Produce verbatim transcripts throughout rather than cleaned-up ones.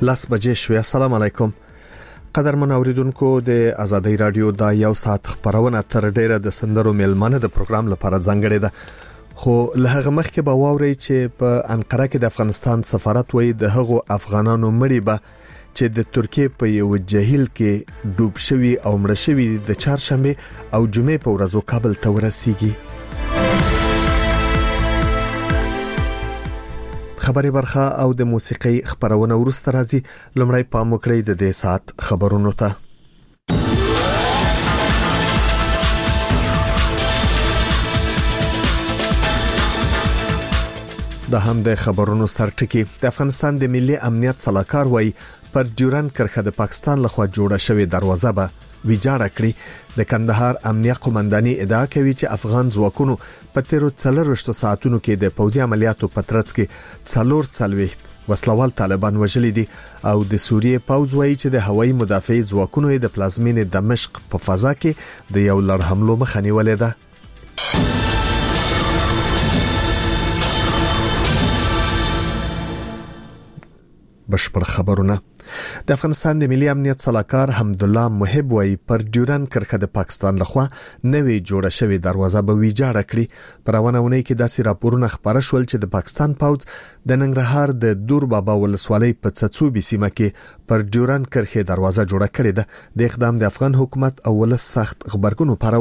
لاس بجې شوې. السلام علیکم قدرمن اوریدونکو، د آزادۍ رادیو دا یو ساعت خبرونه تر ډیره د سندرو میلمانه د پروګرام لپاره ځانګړې ده، خو له هغه مخکې به واوري چې په انقره کې د افغانستان سفارت وایي د هغو افغانانو مړي به چې د ترکیه په یو جهیل کې ډوب شوي او مړ شوي د چهارشنبه او جمعې په ورځو کابل ته ورسیږي. خبري برخه او د موسیقي خبرونه ورسته راځي. لمړی پام وکړئ د دې ساعت خبرونو ته. د هم د خبرونو سرټکی د افغانستان د ملي امنیت صلاحکار وایي پر ډیورن کرخه د پاکستان لخوا جوړه شوې دروازه به ویجاړه کړي. د کندهار امنیه قومنداني ادعا کوي چې افغان ځواکونو په تیرو څلرويشتو ساعتونو کې د پوځي عملیاتو په ترڅ کې څلور څلويخت وسلوال طالبان وژلي دي او د سوریې پوځ وایي چې د هوایي مدافع ځواکونو د پلازمینې دمشق په فضا کې د یو لړ حملو مخه نیولې ده. بشپړ خبرونه. د افغانستان د ملي امنیت صلاحکار حمدالله محب وایي پر ډیورن کرخه د پاکستان لخوا نوې جوړه شوې دروازه به ویجاړه کړي. پر روانونه کې داسې راپورونه خبره شول چې د پاکستان پوځ د ننګرهار د دور بابا ولسوالۍ په څڅوبي سیمه کې پر ډیورن کرخه دروازه جوړه کړې ده. د اقدام د افغان حکومت او ولس سخت خبرګون پرو.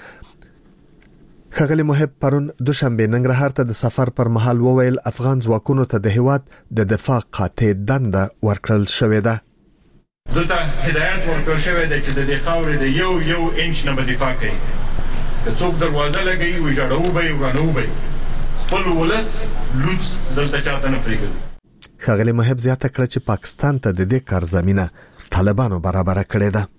خغلی محب پرون دوشنبه ننګرهار ته د سفر پر مهال وویل افغان ځواکونو ته د هیواد د دفاع قاطع دنده ورکړل شوې ده. دته هدایت ورکړل شوې ده چې د دې خاورې د یو یو انچ نه دفاع کوي. د څوک دروازه لګي ویجاړو به ورانو به خپل ولس لوڅ دلته چاته نه پریږدي. خغلی محب زیاته کړ چې پاکستان ته د دې کار زمينه طالبانو برابر کړې ده.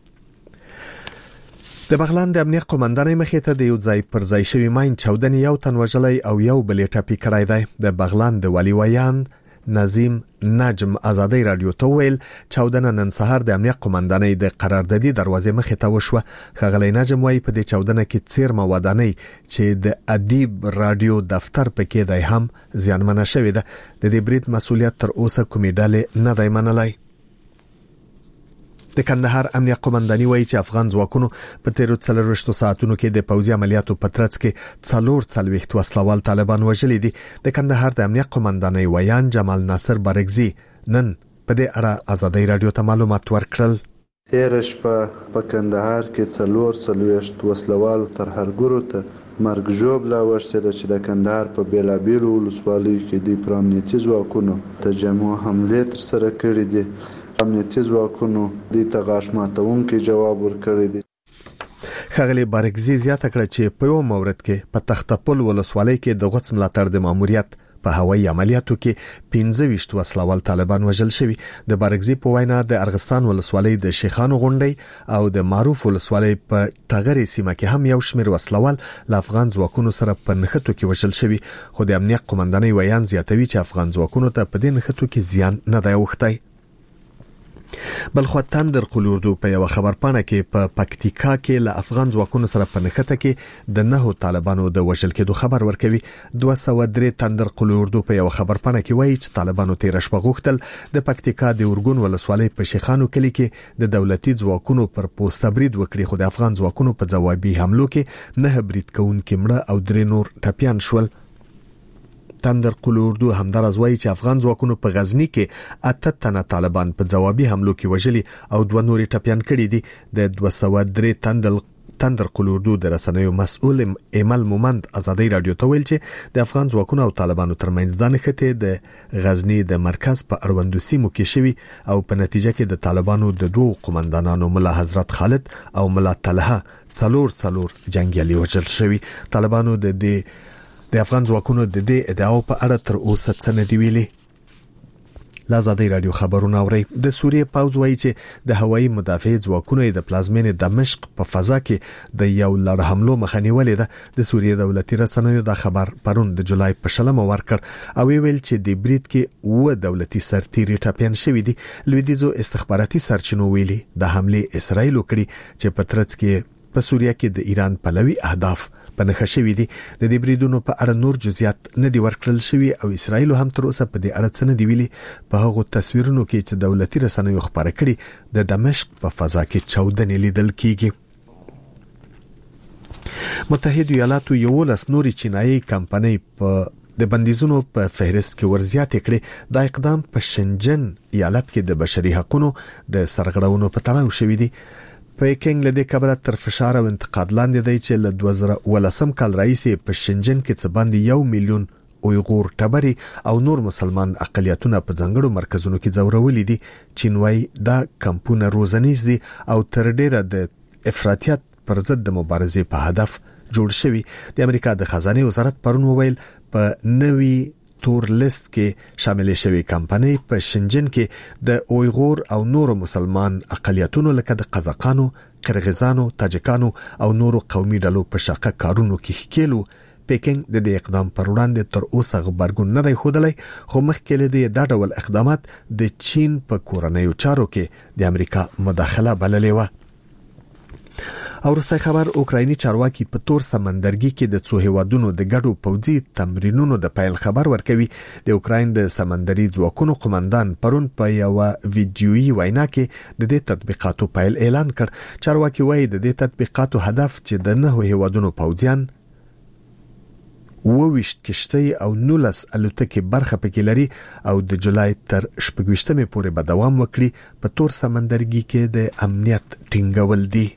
د بغلان د امنیه قومندانۍ مخې ته د یو ځای پر ځای شوی ماین چاودنې یو تن وژلی او یو بل ټپي کړی دی. د بغلان د والي ویان نظیم نجم آزادۍ رادیو ته ویل چاودنه نن سهار د امنیه قومندانۍ د قراردادي دروازې مخې ته وشوه. خغلی نجم وایي په دې چاودنه کې څیرمه ودانۍ چې د ادیب رادیو دفتر پکې دی هم زیانمنه شوې ده. د دې برید مسؤلیت تر اوسه کومې ډلې نه دی منلی. د کندهار امنیه قومنداني وایي چې افغان ځواکونو په تیرو څلرويشتو ساعتونو کې د پوځي عملیاتو په ترڅ کې څلور څلويخت وسلوال طالبان وژلي دي. د کندهار د امنیه قومنداني ویان جمال ناصر بارګزي نن په دې اړه آزادۍ رادیو ته معلومات ورکړل. تیر شپه په کندهار کې څلور څلويخت وسلوال ترهګرو ته مرګ ژوبله ورسېده چې د کندهار په بیلابیلو ولسوالیو کې د پرامنیتي ځواکونو تجمع حملې ترسره کړې دي. امنیتي ځواکونو د تغاش ماتونکو جواب ورکړی دی. خغلی بارګزي زیاته کړه چې په یو مورد کې په تختپل ولسوالۍ کې د غوڅ ملاتړ د ماموریت په هوایي عملیاتو کې پنځه ویشت وسلوال طالبان وژل شوي. د بارګزي په وینا د ارغستان ولسوالۍ د شیخانو غونډۍ او د معروف ولسوالۍ په ټغرې سیمه کې هم یو شمېر وسلوال له افغان ځواکونو سره په نښتو کې وژل شوي. خو د امنیت قومندانۍ ویان زیاتوي چې افغان ځواکونو ته په دې نښتو کې زیان نه دی اوښتی. بلخو تندر قلوردو په یو خبرپاڼه کې په پکتیکا کې له افغان ځواکونو سره په نښته کې د نهو طالبانو د وژل کېدو خبر ورکوي. دوه سوه درې تندر قلوردو په یو خبرپاڼه کې وایي چې طالبانو تیر شپه غوښتل د پکتیکا د اورګون ولسوالۍ په شیخانو کلی کې د دولتي ځواکونو پر پوسټ برید وکړي، خو د افغان ځواکونو په ځوابي حملو کې نه برید کوونکي مړه او درې نور ټپیان شول. تندر قلوردو همدارز وایي چې افغان ځواکونو په غزنی کې اته تنه طالبان په ځوابي حملو کې وژلي او دوه نورې ټپیان کړي دي. د دوه سوه درې تندل تندر قلوردو د رسنیو مسؤل ایمل مومند آزادۍ رادیو ته ویل چې د افغان ځواکونو او طالبانو ترمنځ د نښتې د غزنی د مرکز په اړوندو سیمو کې شوي او په نتیجه کې د طالبانو د دوه قومندانانو ملا حضرت خالد او ملا طلحه څلور څلور جنگیالي وژل شوي. طالبانو د دې د افغان ځواکونو د دې ادعاو په اړه تر اوسه څه نه دی ویلي. آزادۍ رادیو خبرونه اوري. د سوریې پوځ وایي چې د هوایي مدافع ځواکونو د پلازمینې دمشق په فضا کې د یو لړ حملو مخه نیولې ده. د سوریې دولتي رسنیو دا خبر پرون د جولای په شلمه ورکړ او ویل چې د برید کې و دولتي سرتیري ټپیان شوي دي. لویدیځو استخباراتي سرچینو ویلي د حمله اسرائیل وکړي چې په ترڅ کې په سوریه کې د ایران پلوي اهداف په نښه شوي دي. د دې بریدونو په اړه نور جزئیات نه دي ورکړل شوي او اسرائیل هم تر اوسه په دې اړه څه نه دی ویلي. په هغو تصویرونو کې چې دولتي رسنیو خبره کړي د دمشق په فضا کې چاودنې لیدل کیږي. متحده ایالاتو یو لاس نوري چینایي کمپنۍ په د بندیزونو په فهرست کې ورزیاتې کړې. دا اقدام په شنجن ایالت کې د بشري حقوقو د سرغړونو په تړاو شوی دی. پیکنګ له دې کبره تر فشار او انتقاد لاندې دی چې له دوه زره ولسم کال راهیسې په شنجن کې څه باندې یو میلیون اویغور ټبري او نور مسلمان اقلیتونه په ځنګړو مرکزونو کې ځورولې دي. چینوای دا کمپونه روزنیز دي او تر ډیره د افراطیت پر ضد د مبارزې په هدف جوړ شوی. د امریکا د خزانه وزارت پرون وویل په نوي تور لیست کې شامل شوی کمپنۍ په شنجن کې د اویغور او نورو مسلمان اقلیتونو لکه د قزاقانو، قرغیزانو، تاجکانو او نورو قومي ډلو په شاقه کارونو کې ښکېلو. پیکنګ د دې اقدام پر وړاندې تر اوسه غبرګون نه دی ښودلی، خو مخکې له دې دا ډول اقدامات د چین په کورنیو چارو کې د امریکا مداخله بللې وه. او وروستی خبر، اوکرایني چارواکي په تور سمندرګي کې د څو هیوادونو د ګډو پوځي تمرینونو د پیل خبر ورکوي. د اوکراین د سمندري ځواکونو قومندان پرون په یو ویډیويي وینا کې د دې تطبیقاتو پیل اعلان کړ. چارواکي وایي د دې تطبیقاتو هدف چې د نهو هیوادونو پوځیان وویشت کشتۍ او نولس الوتکې برخه پکې لري او د جولای تر شپږویشتمې پورې به دوام وکړي. په تور سمندرګي کې د امنیت ټینګول دي.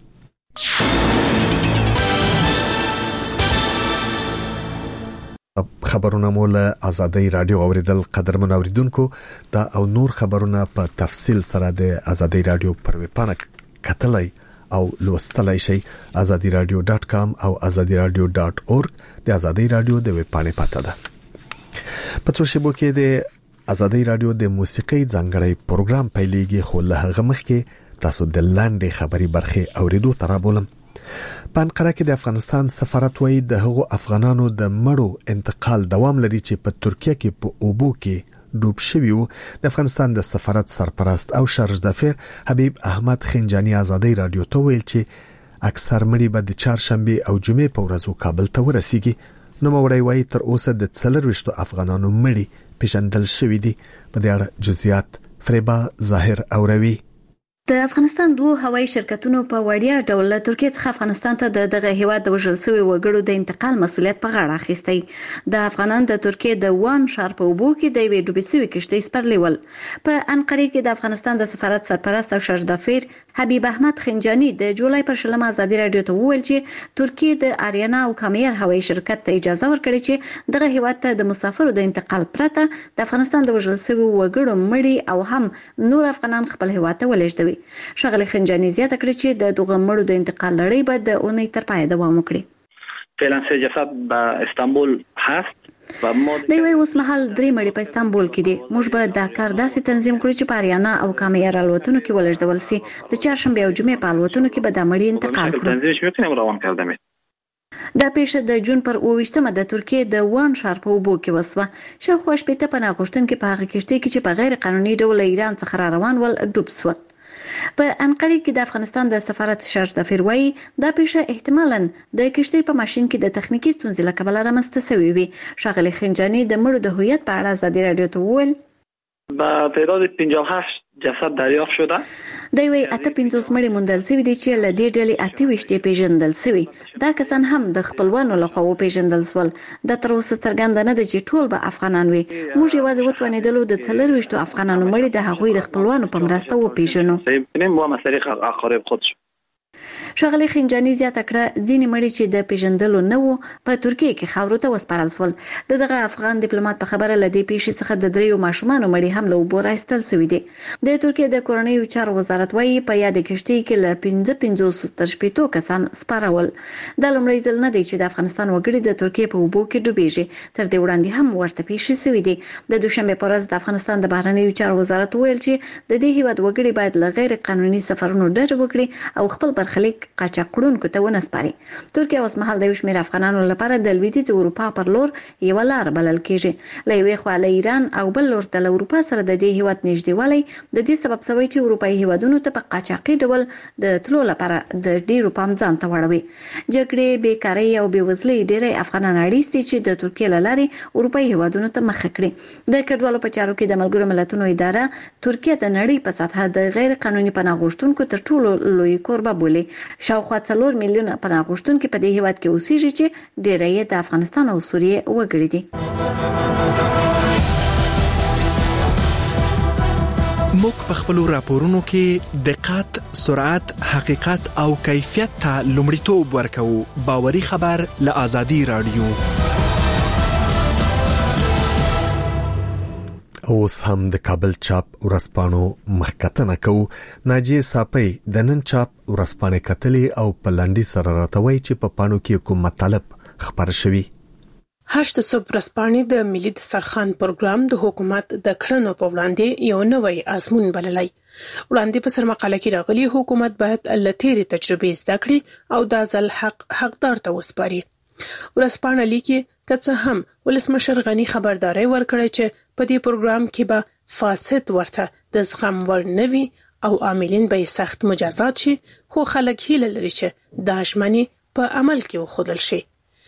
خبرونه مول آزادۍ رادیو اوریدل. قدرمن اوریدونکو، دا او نور خبرونه په تفصیل سره د آزادۍ رادیو پر ویب پاڼه کتلای او لوستلای شئ. آزادۍ رادیو ډاټ کام او آزادۍ رادیو ډاټ اورګ د آزادۍ رادیو د ویب پاڼې پته ده. په څو شیبو کې د آزادۍ رادیو د موسیقي ځانګړی پروګرام پیلېږي، خو له هغه مخکې تاسو د لاندې خبري برخه اوریدو ترابولم. په انقره کې د افغانستان سفارت وایي د هغو افغانانو د مړو انتقال دوام لري چې په ترکیه کې په اوبو کې ډوب شوي وو. د افغانستان د سفارت سرپرست او شارژدافیر حبیب احمد خنجانی آزادۍ رادیو ته ویل چې اکثر مړي به د چهارشنبه او جمعې په ورځو کابل ته ورسیږي. نو موري وایي تر اوسه د څلرويشتو افغانانو مړي پیژندل شوي دي. په دې اړه جزئیات فریبا ظاهر اوروي. د افغانستان دوه هوایي شرکتونو په وړیا ډول له ترکیه څخه افغانستان ته د دغه هیواد د وژل شوي وګړو د انتقال مسؤلیت په غاړه اخیستی. د افغانان د ترکیه د وان ښار په اوبو کې د یوې ډوبې شوې کشتۍ سپرلي ول. په انقره کې د افغانستان د سفارت سرپرست او شارژدافیر حبیب احمد خنجانی د جولای پر شلمه آزادۍ رادیو ته وویل چې ترکیه د آریانا او کامیر هوایي شرکت ته اجازه ورکړي چې دغه هیواد ته د مسافرو د انتقال پرته د افغانستان د وژل شوي وګړو مړي او هم نور افغانان خپل هیواد ته ولېږدوي. شغله خنجانی زیاته کړې چې د دغه مړو د انتقال لړۍ به د اونۍ تر پایه دوام وکړي. فعلا سه جسد به استانبول هست. دی وی اوس مهال درې مړي په استانبول کې دي. موږ به دا کار داسې تنظیم کړو چې په آریانا او کامیر الوتنو کې ولېږدول شي. د چهارشنبه او جمعې په الوتنو کې به د مړي انتقال کړو. دا پیښه د جون پر اوویشتمه د ترکیه د وان ښار په اوبو کې وسوه. شاوخوا شپېته پناه غوښتونکي په هغه کشتۍ کې چې په غیر قانوني ډول ایران څخه را روان ول ډوب شول. په انقره کې د افغانستان د سفارت شارژدافیر وایي دا پیښه احتمالاً د کشتۍ په ماشین کې د تخنیکی ستونزې له کبله رامنځته شوې وي. شغله خنجانی د مړو د هویت په اړه آزادۍ رادیو ته وویل با تعداد پنځه و هشت جسد دریافت شده. دی وی اته پنځوس مړي موندل شوي دي چې له دې ډلې اته ویشت پیژندل شوي. دا کسان هم د خپلوانو لخوا وپیژندل شول. د تر اوسه څرګنده نه ده چې ټول به افغانان وي. موږ یوازې وتوانېدلو د څلرویشتو افغانانو مړي د هغوی د خپلوانو په مرسته وپیژنو. شغله خنجانی زیاته کړه ځینې مړي چې د پیژندلو نه وو په ترکیه کې خاورو ته وسپارل شول. دغه افغان ډیپلوماټ په خبره لدی پیښې څخه د دریو ماشومانو مړي هم له اوبو راستل شوي دي. د ترکیه د کورنیو چارو وزارت وایي په یاد کشتۍ کې له پنځه پنځوس تر شپېتو کسان سپارول. دا لومړی ځل نه دی چې د افغانستان وګړي د ترکیه په اوبو کې ډوبېږي. تر دې وړاندې هم ورته پیښې شوي دي. د دوشنبه په ورځ د افغانستان د بهرنیو چارو وزارت ویل چې د دې هیواد وګړي باید له غیر قانوني سفرونو ډډه وکړي او خپل برخلیک برخلیک قاچاقړونکو ته ونسپاري. ترکیه اوس مهال د شمېر افغانانو لپاره د لویدیځ اروپا پر لور یو لار بلل کیږي. له یوې خوا له ایران او بل لور ته له اروپا سره د دې هیواد نږدېوالی د دې سبب شوی چې اروپایي هیوادونو ته په قاچاقي ډول د تلو لپاره د ډیرو پام ځان ته واړوي. جګړې، بیکارۍ او بېوزلۍ ډېری افغانان اړ دي چې د ترکیې له لارې اروپایي هیوادونو ته مخه کړي. د کډوالو په چارو کې د ملګرو ملتونو اداره ترکیه د نړۍ په سطحه د غیر قانوني پناه غوښتونکو تر ټولو لوی کوربه بولي. شاوخوا څلور میلیونه پناه غوښتونکي په دې هیواد کې اوسېږي چې ډېری یې د افغانستان او سوریې وګړي دي. موږ په خپل راپورونو کې دقت، سرعت، حقیقت او کیفیت ته لومړیتوب ورکوو. باوري خبر له آزادي رادیو. اوس هم د کابل چاپ ورځپاڼو مخکتنه کوو. ناجیه صافی د نن چاپ ورځپاڼې کتلې او په لنډي سره راتوي چې په پاڼو کې کوم مطالب خبر شوي. هشت صبح ورځپاڼې د ملي دسترخوان پروګرام د حکومت د کړنو په وړاندې یو نوی آزمون بللی. وړاندې په سرمقاله کې راغلي حکومت باید له تېرې تجربې زده کړي او دا ځل حق حقدار ته وسپاري. ورځپاڼه لیکي که څه هم ولسمشر غني خبرداري ورکړه چې په دې پروګرام کې به فاسد ورته د زغم وړ نه وي او عاملین به سخت مجازات شي، خو خلک هیله لري چې دا ژمنې په عمل کې وښودل شي.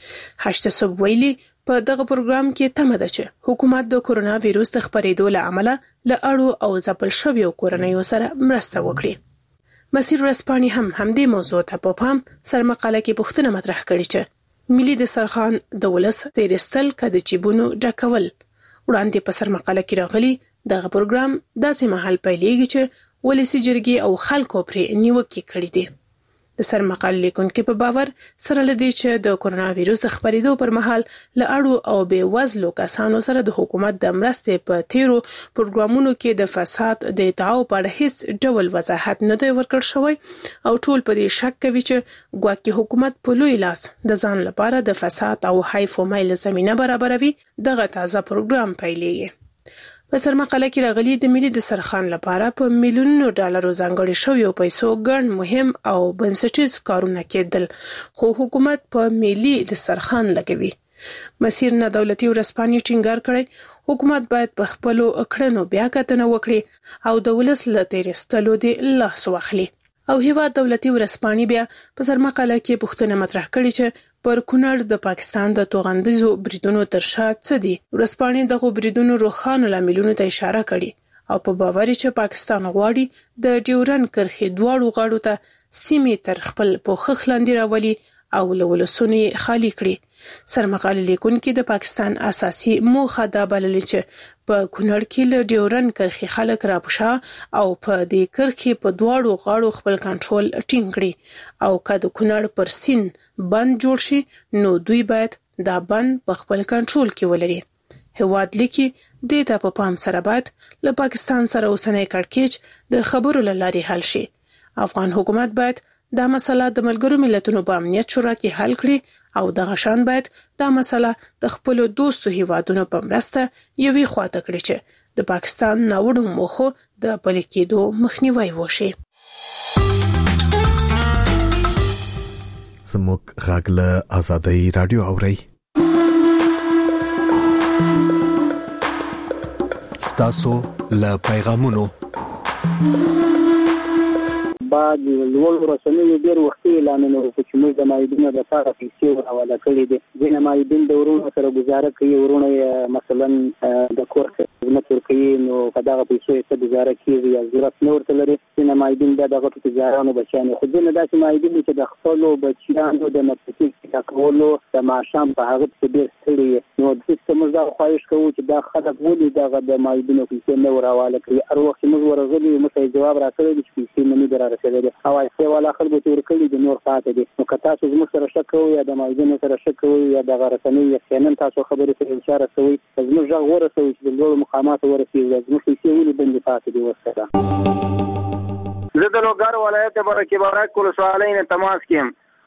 هشت صبح ویلي په دغه پروګرام کې تمه ده چې حکومت د کورونا وایروس د خپرېدو له امله له اړو او ځپل شویو کورنیو سره مرسته وکړي. مسیر ورځپاڼې هم همدې موضوع ته په پام سرمقاله کې پوښتنه مطرح کړې چې ملي دسترخوان د ولس تیرستل که د جیبونو ډکول. وړاندې په سرمقاله کې راغلي دغه پروګرام داسې مهال پیلېږي چې ولسي جرګې او خلکو پرې نیوکې کړې دي. د سرمقاله لیکونکو په باور سره لدی چې د کورونا وایروس د خپرېدو پر مهال له اړو او بې وزلو کسانو سره د حکومت د مرستې په تیرو پروګرامونو کې د فساد د ادعاو په اړه هیڅ ډول وضاحت نه دی ورکړل شوی او ټول په دې شک کوي چې ګواکې حکومت په لوی لاس د ځان لپاره د فساد او حیف و میل زمینه برابروي. دغه تازه پروګرام پیلېږي. په سرمقاله کې راغلي د ملي دسترخوان لپاره په میلیونونو ډالرو ځانګړي شویو پیسو ګڼ مهم او بنسټیز کارونه کېدل، خو حکومت په ملي دسترخوان لګوي. مسیر نه دولتي ورځپاڼې ټینګار کړی حکومت باید په خپلو کړنو بیا کتنه وکړي او د ولس له تېرېستلو دې لاس واخلي. او هیواد دولتي ورځپاڼې بیا په سرمقاله کې پوښتنه مطرح کړې چې پر کونړ د پاکستان د توغندیزو بریدونو تر شا څه دي. ورځپاڼې دغه بریدونو روښانه لاملونو ته اشاره کړې او په باور چې پاکستان غواړي د ډیورن کرښې دواړو غاړو ته سیمې تر خپل پوښښ لاندې راولي او له ولسونو یې خالي کړي. سرمقاله لیکونکي د پاکستان اساسي موخه دا بللې چې په کونړ کې له ډیورن کرښې خلک راپشا او په دې کرښې په دواړو غاړو خپل کنټرول ټینګ کړي او که د کونړ پر سیند بند جوړ شي نو دوی باید دا بند په خپل کنټرول کې ولري. هیواد لیکي دې ته په پام سره باید له پاکستان سره اوسنی کړکېچ د خبرو له لارې حل شي. افغان حکومت باید دا مسله د ملګرو ملتونو په امنیت شورا کې حل کړي او دغه شان باید دا مسله د خپل دوستو هیوادونو په مرسته یوې خواته کړي چې د پاکستان ناوړو موخو د پلي کېدو مخنیوی وشي. زموږ غږ له آزادۍ رادیو اورئ. ستاسو له پیغامونو بعد لوړ رسنیو ډېر وختي اعلانونه وکړي چې موږ د مایدینو لپاره پیسې ورحواله کړي دي. ځینې مایدین د ورونو سره ګزاره کوي، ورونه یې مثلا د کور خدمت ورکوي، نو په دغه پیسو یې څه ګزاره کېږي یا ضرورت نه ورته لري. ځینې مایدین بیا د غټو تجارانو بچیان خو ځینې داسې مایدین دي چې د خپلو بچیانو د نفسي ټاکلو د ماښام په هغه کې ډېر ستړي، نو داسې موږ دا خواهش کوو چې دا خلک ولې دغه د مایدینو پیسې نه ورحواله کړي. هر وخت چې موږ ورغلي موږ ته جواب راکړی دی چې پیسې نه دي رارسېدلې او ایسې والا خلکو ته ورکړي دي، نور پاتې دي. نو که تاسو زموږ سره شک کوئ یا د مایدینو سره شک کوئ یا دغه رسنیو یقینا تاسو خبرې سره اشاره کوئ، زموږ غږ ورسوئ چې د لوړو مقاماتو ورسېږي، زموږ پیسې ولې بندې پاتې دي ورسره. زه د لوګر ولایت برکې بارک ولسوالۍ نه تماس کیم.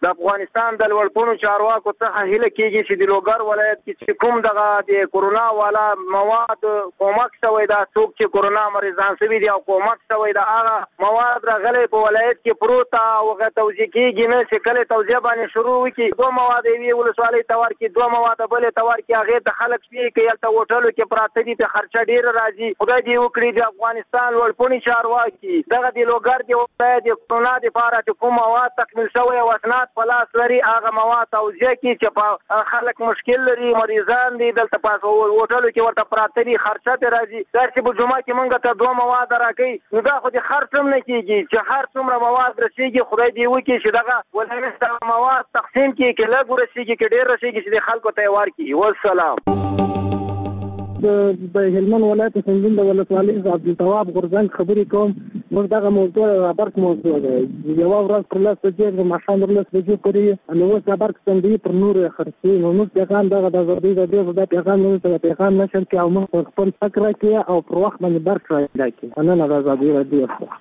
د افغانستان د لوړپوړو چارواکو څخه هیله کیږي چې د لوګر ولایت کې چې کوم دغه د کورونا والا مواد کومک شوی دا څوک چې کورونا مریضان شوي دي او کومک شوی دا هغه مواد راغلي په ولایت کې پروت او هغه توزیع کیږي نه چې کله توزیع باندې شروع وکړي دوه مواد وی ولسوالۍ تور کې دوه مواد بل تور کې هغه د خلک شي کې یلته هوټلو کې پراته دي په خرچه ډیر راځي خدای دې وکړي د افغانستان لوړپوړي چارواکي دغه د لوګر دی ولایت د کورونا د لپاره کوم مواد تکمیل شوی او اسناد په لاس لري هغه مواد توزیع کی چې په خلک مشکل لري مریضان دي دلته په هوټلو کې ورته پراته دي خرچه ته راځي دا چې په جمعه کې مونږ ته دوه مواد راکې نو دا خو د خرڅم نه کیږي چې هر څومره مواد رسیږي خدای دې وکړي چې دغه ولایت مواد تقسیم کړي کې لږ ورسیږي کې ډیر رسیږي چې د خلکو ته ورکړي والسلام د هلمند ولایت سنجین د ولسوالۍ عبدالتواب غورځنګ خبرې کوم موږ دغه موضوع برق موضوع ده یو ورځ پر لاس بجې د ماښام پر لاس بجې پورې نو اوس برق څنګه پر نور خرڅي نو موږ پیغام دغه د زړه د دې د پیغام نو څه پیغام نشم کې او موږ خپل فکر کې او پر وخت باندې برق راځي انا نه راځي راځي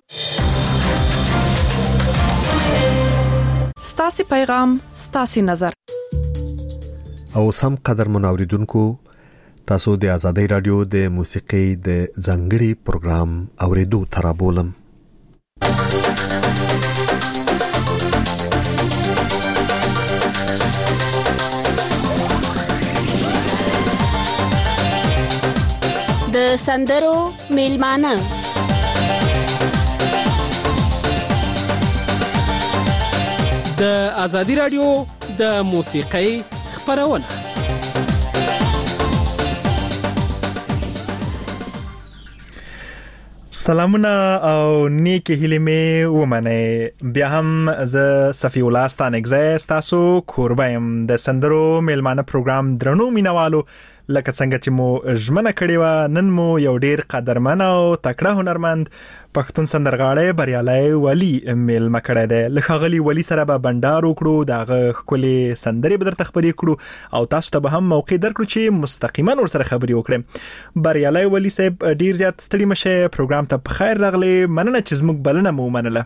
ستاسي پیغام ستاسي نظر او سم قدر منوریدونکو تاسو د آزادۍ رادیو د موسیقي د ځنګړي پروګرام اوریدو ترابولم د سندرو میلمانه د آزادۍ رادیو د موسیقي خبرونه سلامونه او نیکی هیله می ومنه بیا هم ز صفی الله ستانګزه تاسو کوربایم د سندرو میلمانه پروګرام درنو مینوالو لکه څنګه چې مو ژمنه کړې و نن مو یو ډیر قدرمن او تکړه هنرمند پښتون سندرغاړی بریالي ولی میلمه کړی دی لخغلی ولی سره به بندار وکړو دغه خولي سندري به درته خبرې کړو او تاسو ته به هم موقع درکړو چې مستقیما ور سره خبرې وکړم بریالي ولی صاحب ډیر زیات ستړي مشه پروګرام ته بخیر راغلی مننه چې زموږ بلنه مو منله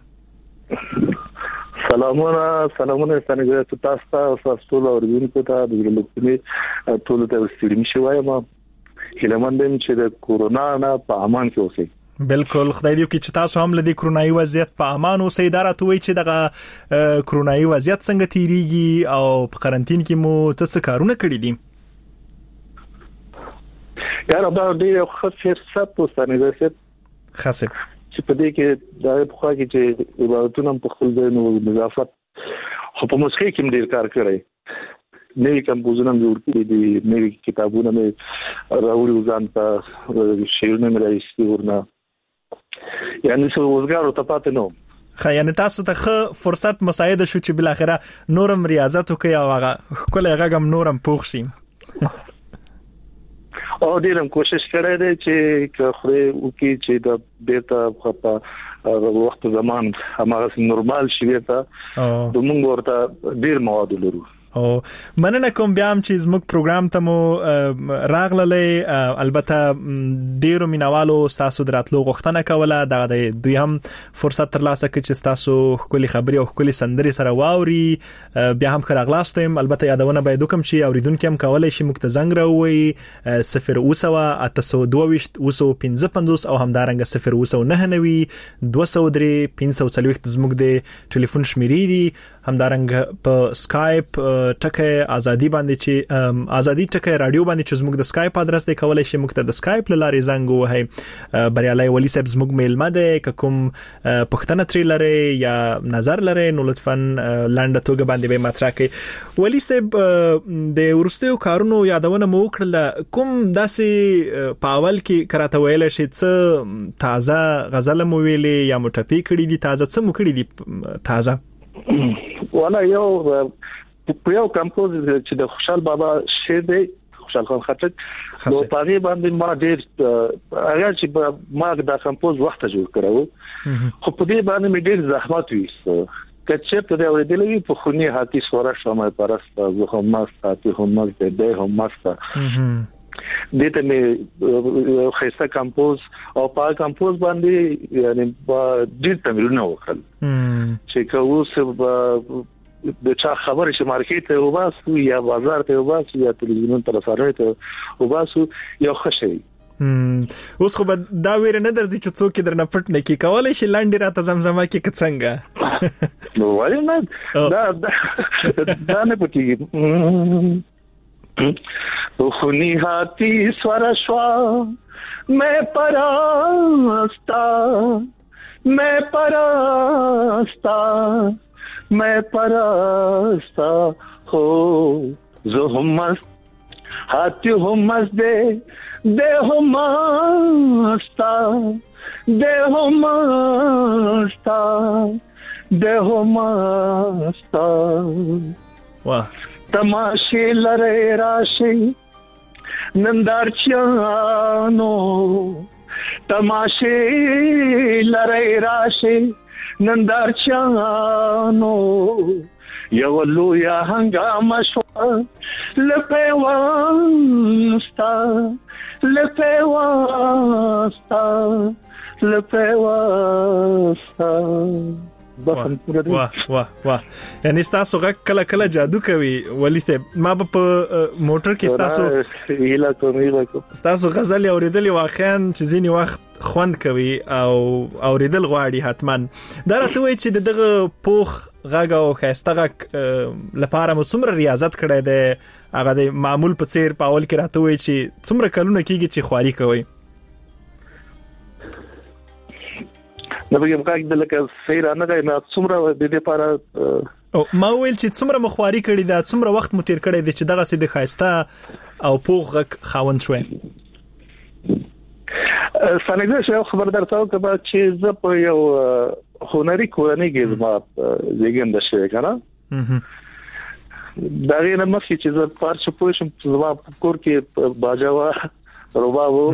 سلامونه سلامونه ستنګه تاسو ته تاسو ټول اوریدونکو ته د لوکمې ټول ته ستړي مشه وایم هیلمندم چې د کورونا نه په امان کې اوسئ بالکل خدای دې وکړي چې تاسو هم لدی کرونایي وضعیت په امان اوسئ دا راته وایي چې دغه کرونایي وضعیت څنګه تیریږي او په قرنټین کې مو څه کارونه کړی دي یاره دا ډېر ښه فرصت وستنه ده خاصه چې په دې کې دا په خوا کې چې عبادتونه په خپل ځای نو نظافت خو په موسیقي کې ډېر کار کړی نوې کمپوزونه جوړ کړي دي نوې کتابونه مې راوړي ځان ته شعرونه مې راوستي ورنه یعنی څه وزګارو ته پاتې نو خا یعنی تاسو ته ښه فرصت مساعده شو چې بل اخره نورم ریاضت وکي او هغه کله هغه نورم پوښ شي او ډیرم کوشش کړی دی چې خو وکي چې د بیرته په وخت زمان هغه نورمال شي ته د موږ ورته ډیر مواد لرو او مننه کوم بیا هم چې زموږ پروګرام ته مو راغللې البته ډیرو مینوالو تاسو دراتلو غوښتنه کوله دا د دوی هم فرصت ترلاسه کړي چې تاسو خولي خبري او خولي سندري سره واوري بیا هم خراغلاستم البته یادونه باید وکم چې اوریدونکو هم کولای شي موږ ته زنګ راوي صفر اوسه اته دوه اوسه پنځه پنځوس او همدارنګه صفر اوسه نه نوي دوه سوه درې پنځه څلوېښت زموږ د ټلیفون شمیرې دي همدارنګه په سکایپ ټکه ازادي باندې چې ازادي ټکه رادیو باندې چې زموږ د سکایپ ادرس دی کولای شي موږ ته د سکایپ لارې زنګ وهي بریالي ولی صاحب زموږ میلمه ده کوم پښتنه تری لري یا نظر لري نو لطفا لاندې توګه باندې به مطرح کړئ ولی صاحب د ورستیو کارونو یادونه مو کړل کوم داسې پاول کې کراته ویل شي څه تازه غزل مو ویلې یا مو ټپی کړی دي تازه څه مو کړی دي تازه ولا یو په یو کمپوز چې د خوشحال بابا شعر دی خوشحال خان خټک نو پاره باندې ما ډېر هغه چې ما دا کمپوز وخت جوړ کړو خو په دې باندې مې ډېر زحمت ویست کچې ته دا ورېدلې په خوني هاتي سوره شمه پرست زه هم ماستې هم ماستې ده هم ماسته دته مې خیسته کمپوز او په کمپوز باندې یعنی ډېر تمرین وکړل چې کوس د چا خبره چې مارکیټ ته وباسو یا بازار ته وباسو یا تلویزیون ته رسانه ته وباسو یو خشي. اوس خو دا ویره نه درځي چې څوک درنه پټ نه کی کولای شي لاندې راته زمزمه کې کڅنګ نو وایي نه دا دا نه پټي تو خونی هاتی سوار شوا میں پراستا میں پراستا میں پراستا ہو زو مست ہاتھی ہو مست دے دے ہو مستا دے ہو مستا دے ہو مستا واہ تماشے لرے راشی نندار چانو تماشے لرے راشی نندار چانو یولو یا ہنگامہ شوا لپے واسطا لپے واسطا لپے واسطا. واه واه واه یعنی تاسو غږ کله کله جادو کوي ولی صاحب. ما په موټر کې تاسو هیله کوم هیله کوم تاسو غزل اوریدل واقعا چې ځینی وخت خوند کوي او اوریدل غواړي حتمان. دا راته وایي چې دغه پوخ غږ او خسته غږ لپاره مو څومره ریاضت کړی دی هغه د معمول په څیر په اول کې راته وایي چې څومره کلونه کیږي چې خواري کوي. نو بګم کاګ د لکه سیر نه غي ما څومره د دې لپاره او ما ویل چې څومره مخواري کړی دا څومره وخت مو تیر کړی دی چې دغه سید خاسته او پوغ خاوند شوي. سانګه شو خبر درته کوم چې زه په یو هنري کورنۍ کې زما زیګم د شوی کنه دا غیر مخکې چې زه پارچ پوښم زما کور کې باجوا ربابو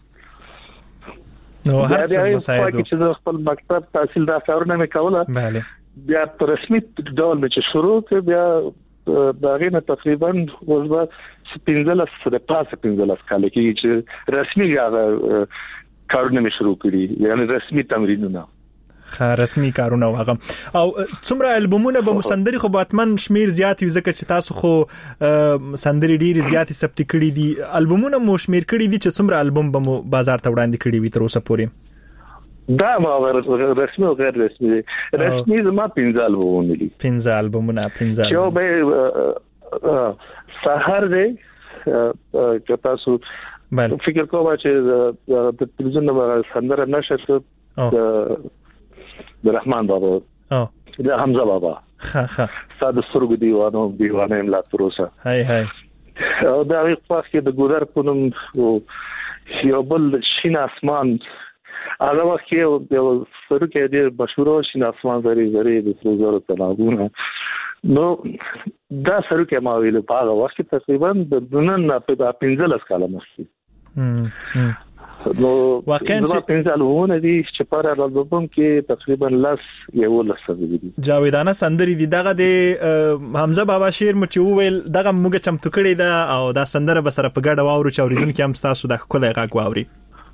نو هر څه مساعده چې خپل مکتب تحصیل دا کارونه مې کوله. بله بیا په رسمي ډول چې شروع کړ بیا دا غینه تقریبا ورځ سپینځلس د پاسه پینځلس کال کې چې رسمي کارونه مې شروع کړی یعنی رسمي تمرینونه خا رسمي کارونه واغم. او څومره البومونه به مسندري خو باتمن شمیر زیات یو ځکه چې تاسو خو سندري ډیر زیات ثبت کړی دي البومونه مو شمیر کړی دي چې څومره البوم به مو بازار ته وړاندې کړی وي تر اوسه پورې؟ دا ما رسمي او غیر رسمي رسمي زما پنځه البومونه دي. پنځه البومونه پنځه چې به سحر دی که تاسو فکر کوئ چې د تلویزیون نه سندره نشته د رحمان بابا او د حمزه بابا ها ها ساده سرګ دیوانو دیوانه املا تروسا هاي هاي او دا یو پاس کې د ګودر پونم او یو بل شین اسمان هغه وخت کې یو سرګ کې ډېر مشهور شین اسمان زری زری د سوزور تناغونه نو دا سرګ کې ما ویل په هغه وخت کې تقریبا د دنن په پنځلس کاله مخکې نو واقعا چې پنځه البومونه دي چې پر البوم کې تقریبا لاس یو لسه دي. جاویدانه سندري دي دغه د حمزه بابا شعر مو چې ویل دغه موږ چمتو کړی دا او دا سندره به سره په ګډه واورو چې اوریدونکو هم تاسو د خپل غږ واوري.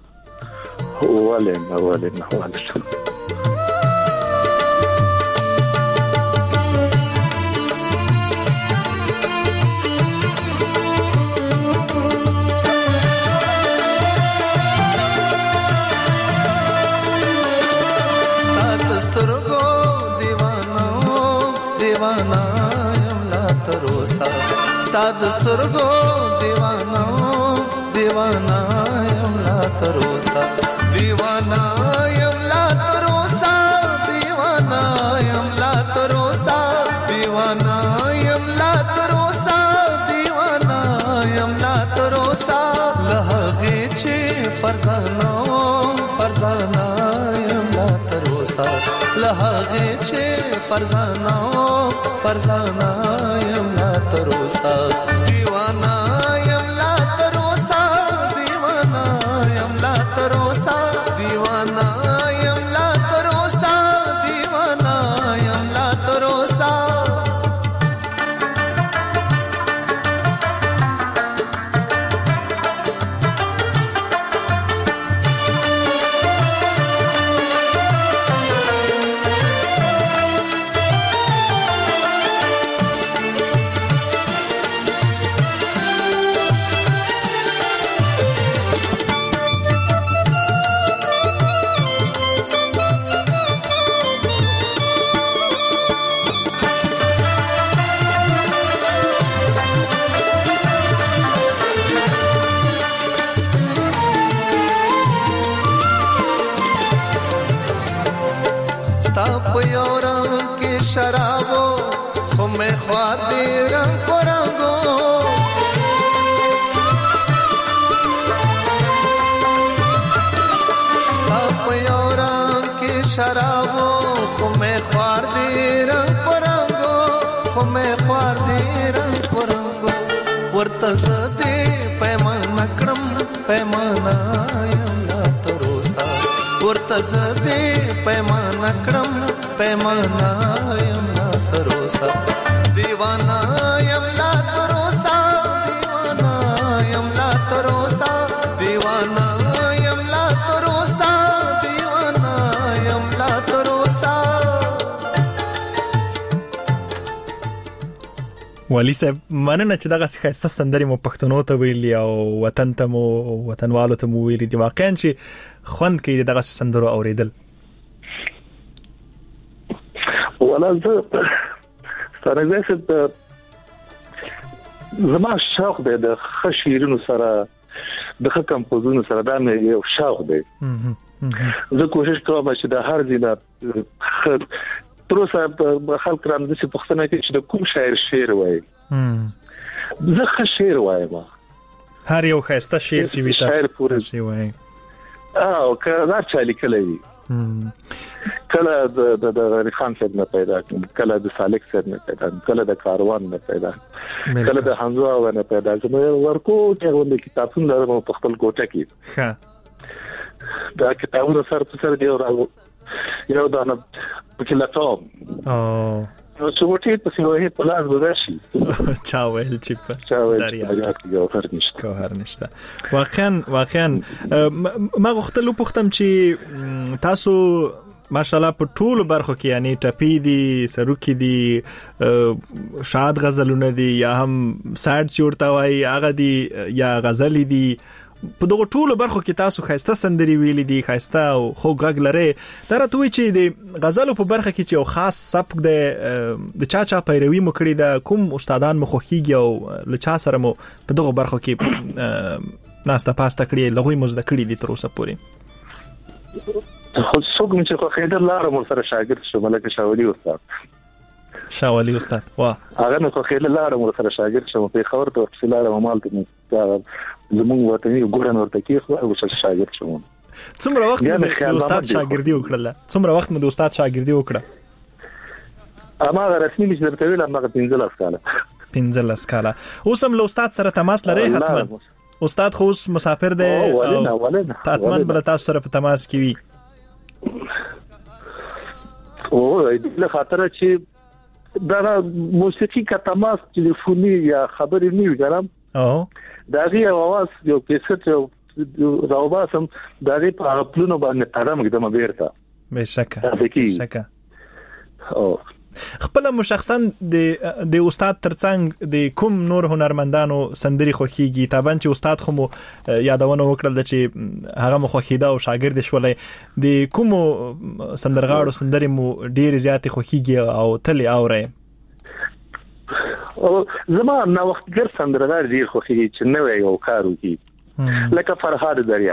ولې ولې نه ولې ستاد سترګو دیوانا دیوانا یم لا تروسا دیوانا یم لا تروسا دیوانا یم لا تروسا دیوانا یم لا تروسا دیوانا یم لا تروسا لهغه چې فرزانو فرزانا یم لا تروسا لهغه چې فرزانو فرزانا یم لا تروسا دیوانا یم لا تروسا دیوانا یم لا تروسا دیوانا یم لا تروسا دیوانا یم لا تروسا شرابو خو مې خوار دی رنگ پرنګو خو مې خوار دی رنگ پرنګو ورته زدي پیمانه کړم پیمانه یم لا تروسا ورته زدي پیمانه کړم پیمانه یم لا تروسا دیوانا یم لا تروسا دیوانا یم لا تروسا دیوانا یم لا تروسا دیوانا یم لا تروسا. والی صاحب مننه چې دغه ښایسته سندرې مو پښتنو ته ویلي او وطن ته مو وطنوالو ته مو ویلي دي واقعا چې خوند کوي دغه سندرو اوریدل. ولا زه ستاره زه زما شوق دی د خشیرونو سره د کمپوزونو سره دا مې یو شوق دی. زه کوشش کوم چې د هر ځای تر اوسه خلک رام د څه پښتنه کې چې د کوم شاعر شعر وایي زه ښه شعر وایم هر یو خسته شعر چې وي شاعر پورې شي وایي او کله چې لیکلی وي کله د د خان صاحب نه پیدا کله د سالک صاحب نه پیدا کله د کاروان نه پیدا کله د حمزه و نه پیدا زموږ ورکو چې ولې کتابونه لرم په خپل کوټه کې ښه دا کتابونه سره په سره دی راو یو دا نه پکې لټوم او نو چې وټې په سیوه په لاس ورشي چا ویل چې په دریا کې یو هر نشته هر نشته واقعا واقعا ما غوښتل پوښتم چې تاسو ماشاءالله په ټولو برخو کې یعنی ټپی دي سروکی دي شاد غزلونه دي یا هم ساډ چورتا وای هغه دي یا غزل دي په دغه ټولو برخو کې تاسو خاصه سندري ویلي دي خاصه او خو غږ لري دا راته وی چې د غزلو په برخه کې چې یو خاص سبک د د چا چا پیروي مو کړی دا کوم استادان مو خوخيږي او لچا سره مو په دغه برخو کې ناسته پاسته کړی لغوي مزد کړی دي تر اوسه پورې خو څوک چې خو خیدر لاره مو سره شاګرد شو ملک شاولي استاد شاولي استاد وا هغه نو خو خیدر لاره مو سره شاګرد شو په خبر ته فلاره مال ته زموږ وطني ګورن ورته کې خو او شاګرد شوم. څومره وخت د استاد شاګردي وکړه څومره وخت مې د استاد شاګردي وکړه اما رسمي مش درته ویل ما پنځلس کاله پنځلس کاله اوس هم له استاد سره تماس لري حتما استاد خو اوس مسافر دی حتما بل تاسو سره په تماس کې وي او د خاطر چې دا موسیقي کا تماس ټلیفوني یا خبرې نه وګرام او دا غي اواز یو کیسټ راوباسم دا غي په خپلونو باندې تړم کېدم بیرته بشکه بشکه او خپل مشخصا د د استاد ترڅنګ د کوم نور هنرمندانو سندري خوخيږي تابان چې استاد خو مو یادونه وکړل چې هغه مو خوخیدا او شاګرد شولې د کوم سندرغاړو سندري مو ډیر زیات خوخيږي او تل اوري او زما نو وختګر سندرغاړ ډیر خوخيږي چې نو یو کار وکړي لکه فرهاد دریا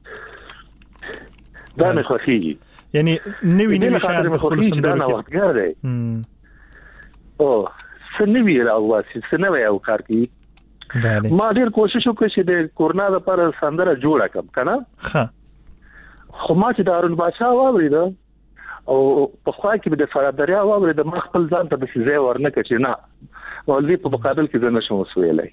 دا نه خوخيږي یعنی نوی نوی شاعر په خپل سندرو کې وختګر دی او سنوي راواسي سنوي او کار کوي ما ډیر کوشش وکړ چې د کورونا لپاره سندره جوړه کړم کنه ها خو ما چې دارون بادشاہ واورید او په خوا کې د فرهاد دریا واورید ما خپل ځان ته به ځای ورنه کړ چې نه ولې په مقابل کې زنه شم وسویلای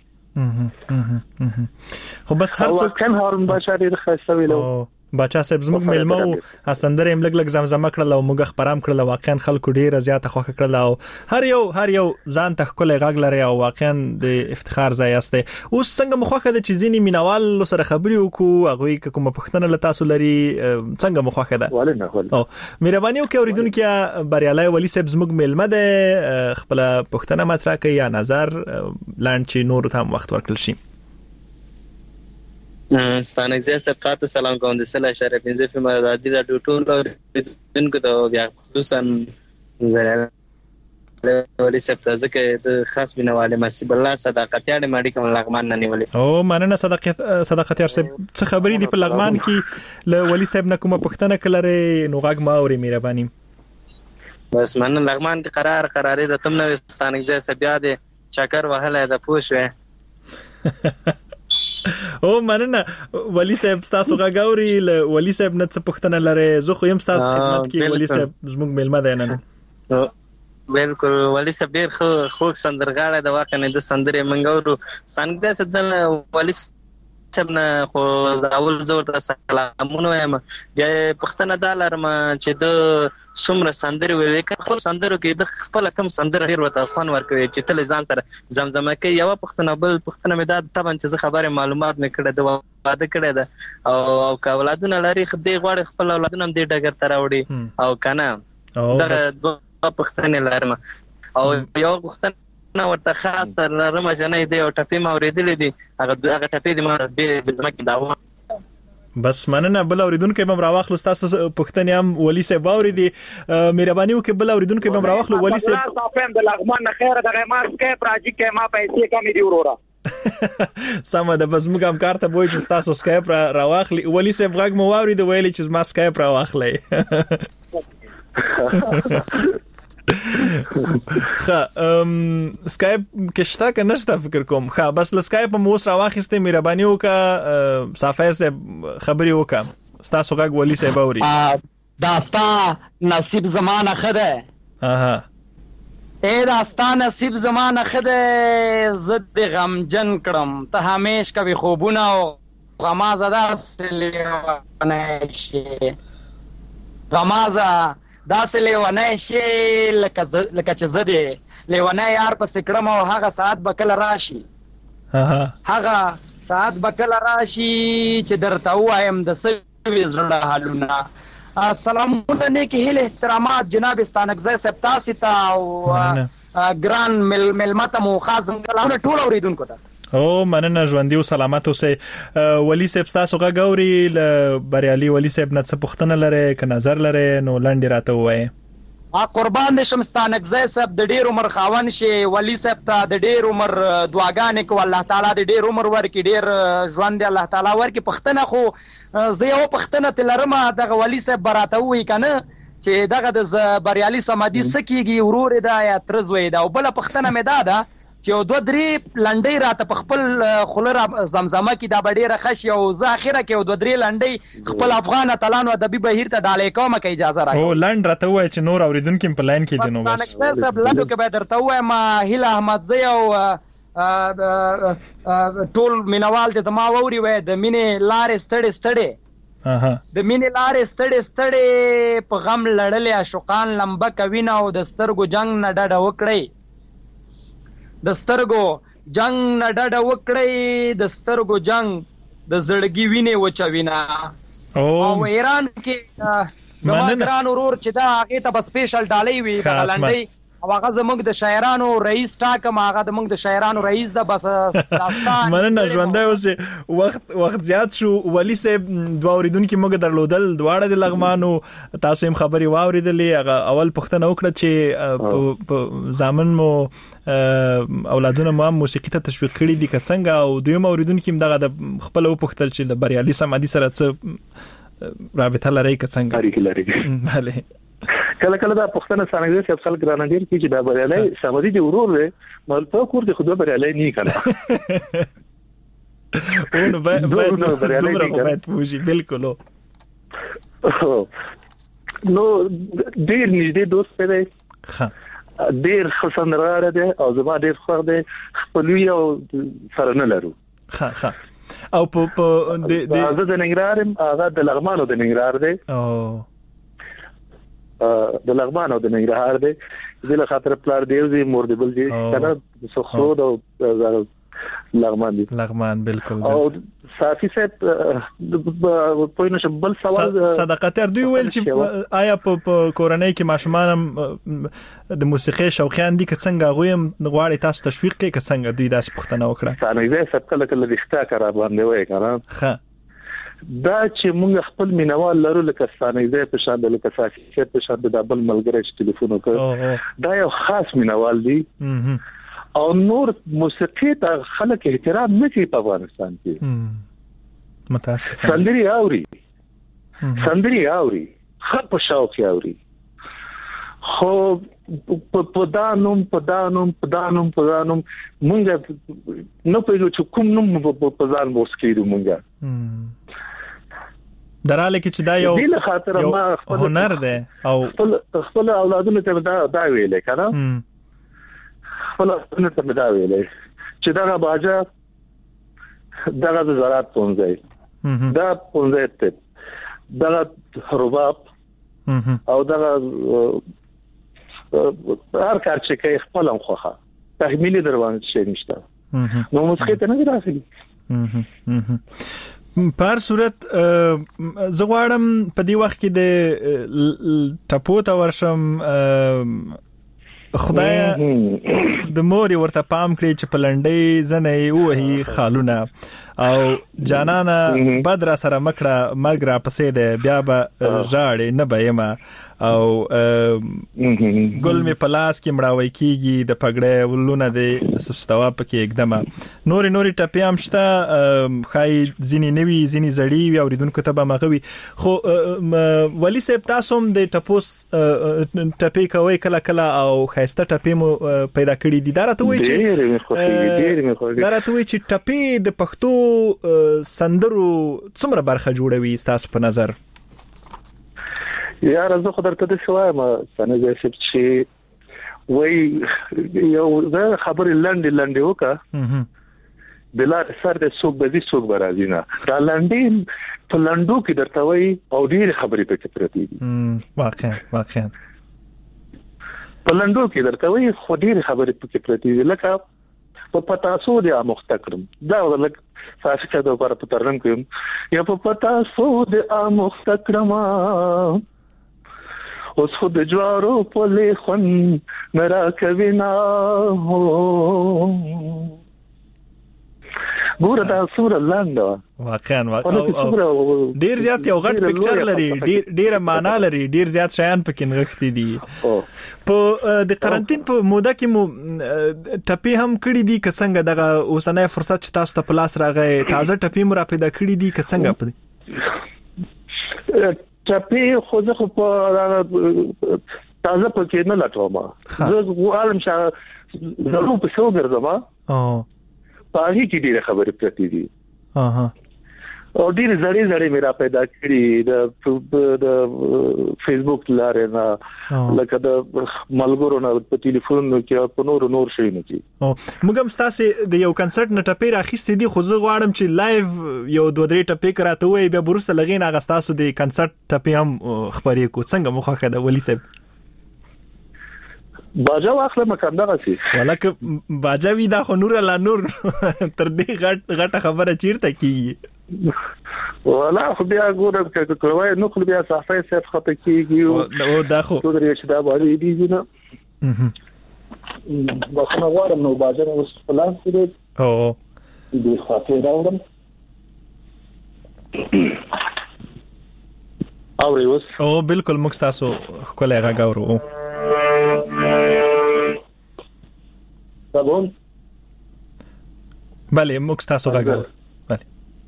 خو بس هر څوک کله هارون بادشاہ ډیر خاصه ویلو باچا صاحب زموږ ملمو اسندر هم لګ لګ زمزمه کړل او موږ خبرام کړل واقعا خلکو ډیره زیاته خوښ کړل او هر یو هر یو ځان ته خپل غږ لري او واقعا د افتخار ځای استه اوس څنګه مخوخه د چیزینی مینوال سره خبري وکړو هغه کوم پښتنه له تاسو لري څنګه مخوخه ده ولنه او مهرباني وکړئ اوریدونکو بریالای ولی صاحب زموږ ملمه ده خپل پښتنه مطرح کوي یا نظر لاند چې نور ته وخت ورکړل شي ستانک زه سبقات سلام کوم د سلا اشاره پنځه فیم راځي د ټول دونکو ته بیا خصوصا ولې سپتا ځکه د خاص بنواله مسیب الله صداقتیار ماډي کوم لغمان نه نیولې او مننه صداقت صداقتیار صاحب څه خبرې دی په لغمان کې ل ولی صاحب نه کومه پښتنه کلره نو غاګ ما اوري مهرباني بس مننه لغمان کې قرار قرارې د تم نو ستانک زه بیا د چکر وهله د پوښوي او مننه ولی صاحب تاسو غاوري ولی صاحب نه څه پوښتنه لري زه خو يم تاسو خدمت کې ولی صاحب زموږ ملما ده نن بالکل ولی صاحب ډیر خو خو سندرغاړی د واقع نه د سندرې منګورو څنګه سدل ولی صاحب نه خو اول زور سلامونه یم بیا پښتنه دالر ما چې د څومره سندرې ویل کړه سندرو کې د خپل کم سندر ډیر وته خوان ورکوي چې تل ځان سره زمزمه کوي یو پښتنه بل پښتنه مې دا طبعا چې خبره معلومات مې کړه د واده کړه ده او او اولادونه لري خدای غواړي خپل اولادونه هم دې ډګر ته راوړي او کنه دا پښتنه لرم او یو پښتنه نو ورته خاص لرم چې نه دی او ټپی ما اوریدلې دي هغه هغه ټپی دي ما به ځمکه دا بس مننه بل اوریدونکو به راوخلو تاسو پښتنې هم ولی صاحب اوریدي مهرباني وکړئ بل اوریدونکو به راوخلو ولی صاحب تاسو هم د لغمان نه خیره دغه ما سکه پراجی کې ما پیسې کمی دی وروره سم ده بس موږ هم کارته وای چې تاسو سکایپ را راوخلی ولی صاحب غږ مو اوریدي ویلي چې ما سکایپ راوخلی خا ام سکایپ کې شته که نشته فکر کوم خا بس ل سکایپ مو سره واخسته مهرباني وکا صافه سے خبري وکا تاسو غږ ولی صاحب اوري داستا نصیب زمانه خده اها اے داستا نصیب زمانه خده زد غم جن کړم ته همیش کوي خوبونه او غمازه داسلې نه شي غمازه داسې لیونای شي لکه لکه چې زده لیونای یار په سکړم او هغه ساعت به کله راشي هغه ساعت به کله راشي چې درته وایم د سوي زړه حالونه السلامونه نیکی هیله احترامات جناب استانکزی صاحب تاسو ته او ګران مل ملمته مو خاص سلامونه ټول اوریدونکو ته او مننه ژوندۍ او سلامت اوسئ ولی صاحب تاسو غاوري ل بریالي ولی صاحب نه څه پوښتنه لري ک نظر لري نو لاندې راته وایي ا قربان دې شمستانکزی صاحب د ډیر عمر خاون شي ولی صاحب ته د ډیر عمر دعاګانې کو الله تعالی د ډیر عمر ورکړي ډیر ژوند الله تعالی ورکړي پښتنه خو زه یو پښتنه تلرمه دغه ولی صاحب براته وای کنه چې دغه د بریالي سمادي سکیږي ورور دا یا ترزوي دا او بل پښتنه مې دا ده چې دوه درې لنډۍ راته په خپل خلره زمزمه کې دا ډېره خشي او زه اخره کې دوه درې لنډۍ خپل افغان اتلانو ادبي بهیر ته ډالې کوم کې اجازه راکړه او لنډ راته وای چې نور اوریدونکو په لاین کې دي نو بس صاحب لنډو کې به درته وای ما هیله احمدزی او ټول مینوال ته ما ووري وای د مینې لارې ستړې ستړې اها د مینې لارې ستړې ستړې په غم لړلې عاشقان لمبه کوي نو د سترګو جنگ نه ډډه وکړي د سترګو جنگ نه ډډه وکړي د سترګو جنگ د زړګي وینې وچوينا او ایران کې زما ګران ورور چې دا هغه ته بس سپیشل ډالۍ وي د لنډۍ او هغه زموږ د شاعرانو رئیس ټاکم هغه د موږ د شاعرانو رئیس د بس داستان مننه ژوندۍ اوسه وخت وخت زیات شو ولی صاحب دوه اوریدونکو موږ درلودل دواړه د لغمانو تاسو هم خبري واوریدلې هغه اول پښتنه وکړه چې ځامن مو اولادونه مو موسیقي ته تشویق کړي دي که څنګه او دویم اوریدونکو هم دغه خپل وپختل چې د بریالي سمادي سره څه رابطه لري که څنګه اړیکه لري bale کله کله دا پښتنه سانګزي چې خپل ګرانډیر کې چې دا بریالي سمادي دی ورور دی نو په کور کې خو بریالي نه کړه نو به به به پوجي بالکل نو ډیر نږدې دوست دی ها ډیر خسندراره دی او زما ډیر خو دی خپلوي او سره نه لرو ها ها او په د د ننګرهار هغه د لغمان او د ننګرهار دی او د لغمان او د ننګرهار دی د له خاطر پلار دی مور دی بل دی کنه سخرود او لغمان دی لغمان بالکل او صافي صاحب په نشه بل سوال صدقاتر دوی ویل چې آیا په کورنۍ کې ماشومان د موسیقي شوقیان دي که څنګه غویم غواړي تاسو تشویق کوي که څنګه دوی داس پښتنه وکړه څنګه یې سب کله کله رښتا کار باندې وای کنه ها دا چې موږ خپل مینوال لرو لکه ستانګزی په شان د لکه صافي په شان د بل ملګری چې ټلیفون وکړ دا یو خاص مینوال دی او نور موسیقي ته خلک احترام نه کوي په افغانستان کې متاسف سندري اوري سندري اوري خپ شوق اوري خو په دانوم په دانوم په دانوم په دانوم مونږ نو په یو کوم نوم په ځان موسکیدو مونږه دراله کې چې دا یو دې خاطر ما هنر ده او خپل خپل اولادونو ته دا دا ویلې کنه خپل اولادونو ته دا ویلې چې دا باجا دا د زراعت پونځي دا پونځي ته دا رباب او دا هر کار چې کوي خپل خوخه تحمیل دروان شي نشته نو مسخه ته نه راځي په صورت زغواړم په دې وخت کې د ټپو ته ورشم خدای د مور ورته پام کړی چې پلنډي زنې وਹੀ خالونه او جانانا بدر سره مکړه مرګ را پسې ده بیا به ژاړې نه بېما او ګل می پلاس کې مړاوي کیږي د پګړې ولونه د سستوا پکې एकदम نوري نوري ټپيام شته خای زینی نوي زینی زړی وي اوریدونکو ته به مغوي خو ولی سپ تاسو د ټپوس ټپي کوي کله کله او خاصه ټپي مو پیدا کړی دي دا راته وایي چې دا راته وایي چې ټپي د پښتو سندرو څومره برخه جوړوي تاسو په نظر یار زه خو درته د شوای ما څنګه چې چې وای یو زه خبرې لاندې لاندې وکړه بلا سر د سوق بدی سوق برازي نه دا لاندې په لاندو کې درته وای او ډېر خبرې پکې پرتې دي واقعا واقعا په لاندو کې درته وای خو ډېر خبرې پکې پرتې دي لکه په پتاسو د امختکرم دا ولک فاسکه د پر پترنم کوم یا په پتاسو د امختکرم اوس خو د جوارو په لخن مرا کوینا هو ګور دا سور لاند واقعا ډیر زیات یو غټ پکچر لري ډیر ډیر معنا لري ډیر زیات شیان پکې نغښتي دي په د قرنټین په موده کې مو ټپي هم کړی دي که څنګه دغه اوسنۍ فرصت چې تاسو ته پلاس راغی تازه ټپي مو را پیدا کړی دي که څنګه په ټپي خو زه خو په تازه پکې نه لټوم زه غواړم چې زه په څو ګرځم او پاهي کې ډېر خبرې پرتی دي اها او ډېر زړې زړې میرا پیدا کړی د د فیسبوک لاره نه لکه د ملګرو نه په ټلیفون کې په نور نور شي نه کی او موږ هم تاسو د یو کنسرت نه ټپې راخستې دي خو زه غواړم چې لایو یو دوه درې ټپې کراته وي بیا برسته لګین هغه تاسو د کنسرت ټپې هم خبرې کو څنګه مخه ده ولی صاحب باجا واخله مکان دغه سي ولکه باجا وی دا خو نور لا نور تر دې غټ غټه خبره چیرته کیږي ولا خو بیا ګورم چې کوی نو خو بیا صحفه صاحب خطه کیږي او دا خو درې چې دا باندې دي نه بخنه غواړم نو باجا اوس پلان کړی او دې خاطر راوړم او ریوس او بالکل مکستاسو خپل هغه غاورو صابون بله مکستاسو غاورو بله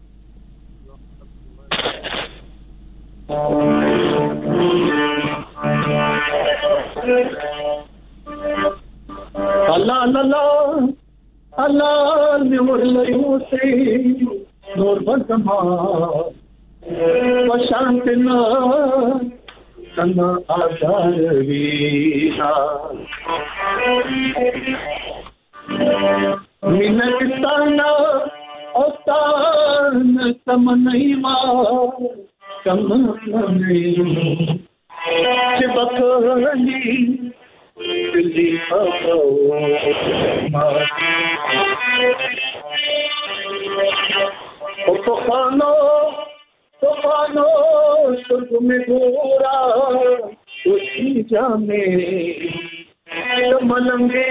Allah Allah Allah نور ليوسي نور بدما وشانتنا كنا آشاروينا منكتانا اوتان سمنيما سمني چبکلی دلی پاو او طوفانو طوفانو سرگ میں گورا اسی جانے ملنگے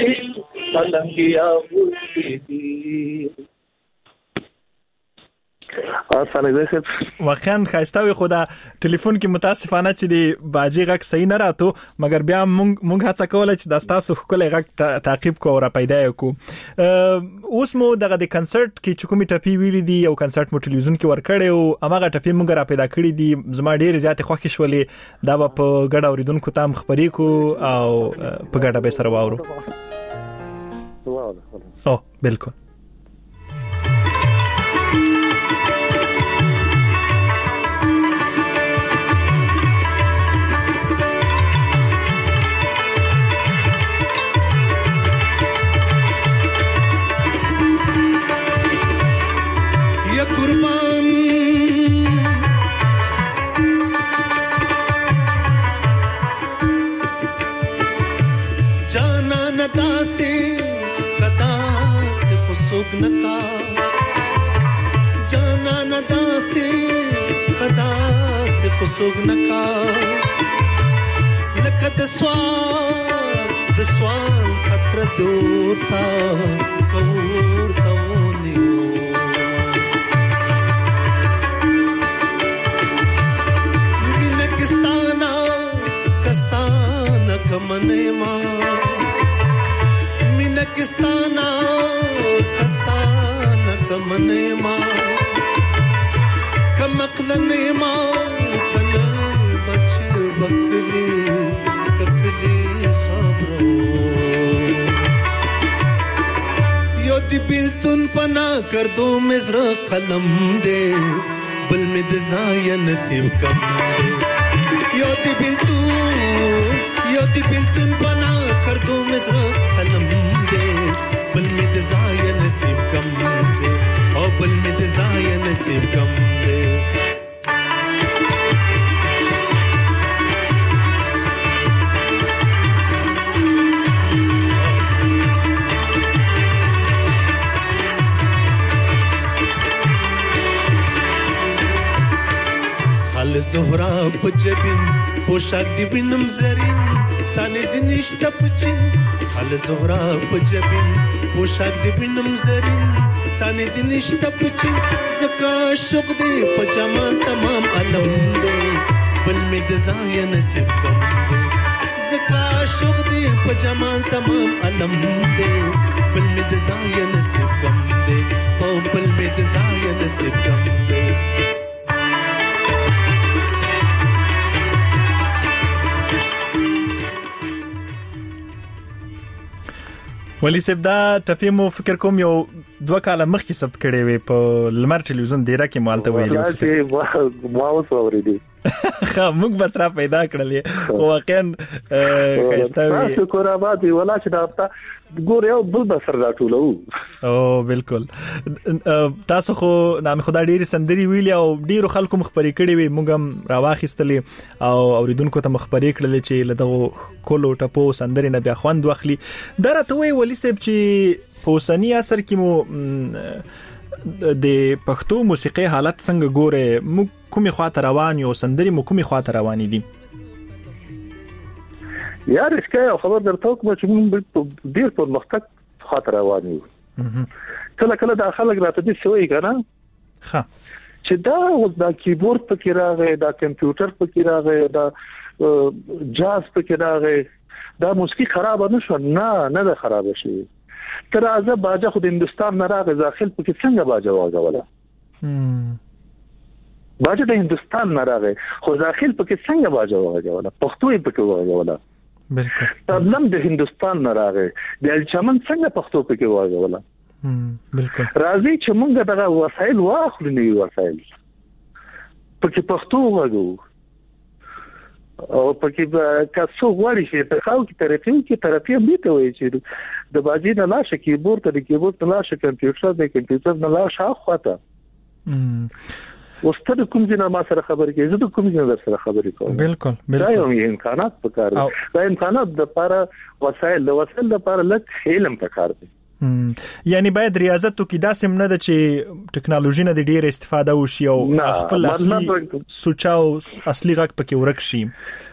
ملنگیا بولتی دی اسانه واقعا خاصتاوي خدا ټلیفون کې متاسفانه چې دی باجی غک صحیح نه راتو مګر بیا مونږ مونږ هڅه کوله چې د تاسو خپل غک تعقیب کو او را پیدا کو. اوس مو دغه د کنسرت کې چې کومې ټپی ویلې دي او کنسرت مو ټلویزیون کې ورکړې او هغه ټپی مونږ را پیدا کړې دي زما ډېر زیات خوښ شولې دا په ګډ اوریدونکو تام خبرې کو او په ګډه به سره واورو. او بالکل कुर्बान जाना नदा से कदा से खुशुग नका जाना नदा से कदा से खुशुग नका लकत स्वाद द स्वाल खतर दूर था कऊर था कस्ताना कमने मां मिनकिस्ताना कस्ताना कमने मां कमकलने मां कने बच बकली ककली खबरो यो दिबिलतुन पना कर दो मिज़र कलम दे बल में दज़ाया नसीब कम दे यो दिबिलतुन यो दिबिलतुन बना कर दो मिज़र कलम दे बल में दज़ाया नसीब कम दे और बल में दज़ाया नसीब कम दे. خال زهرا پجبین پوشاک دی بینم زرین سانه دی نشتا پچین خال زهرا پجبین پوشاک دی بینم زرین سانه دی نشتا پچین زکا شوق دی پجامان تمام علم دی بل می دزای نصیب کم دی زکا شوق دی پجامان تمام علم دی بل می دزای نصیب کم دی او بل می دزای نصیب کم دی. ولی سب دا ټپی مو فکر کوم یو دوه کاله مخکې ثبت کړي وي په لمر ټلویزیون دیره کې مالته ویلو فکر ما اوس اورېدی خا موږ بس را پیدا کړل واقعا خاصتاوي شکر آباد ولا چې دا ګور یو بل بسر راټولو او بالکل تاسو خو نام خدای ډیر سندري ویلی او ډیرو خلکو مخبري کړي وي موږ هم راواخستلې او اوریدونکو ته مخبري کړل چې لدغه کولو ټپو سندري نه بیا خوند واخلي درته وی ولي سب چې پوسنی اثر کې مو د پښتو موسیقي حالت څنګه ګوره مو کومي خواته روان یو سندري مو کومي خواته روان دي یار اسکه خبر درته کوم چې موږ ډیر په مختلف خاطر روان یو کله کله د خلک راته دي سوې کنه ها چې دا اوس دا کیبورډ په کې راغی دا کمپیوټر په کې راغی دا جاز په کې راغی دا موسیقي خراب نه شو نه نه ده خراب شي تر ازه باجه خو د هندستان نه راغی داخل په کې څنګه باجه واغوله باجه د هندستان نه راغی خو داخل په کې څنګه باجه واغوله پښتو یې په کې واغوله بالکل تبلم د هندستان نه راغی د الچمن څنګه پښتو په کې واغوله بالکل راځي چې موږ دغه وسایل واخلو نه وسایل پکې پښتو واغو او پکې کاسو غواړي چې په خاو کې طرفین کې طرفین دي ته وایي چې د باجی نه لاشه کیبورډ ته د کیبورډ نه لاشه کمپیوټر د کمپیوټر نه لاشه اخواته وستر کوم ځای ما سره خبرې کوي زه د کوم ځای سره خبرې کوم بالکل بالکل دا یو امکانات پکار دي دا امکانات د لپاره وسایل د وسایل لپاره لږ علم پکار دي یعنی باید ریاضت تو کې داسې نه ده چې ټکنالوژي نه د ډیر استفاده وشي او خپل اصلي سوچاو اصلي غږ پکې ورک شي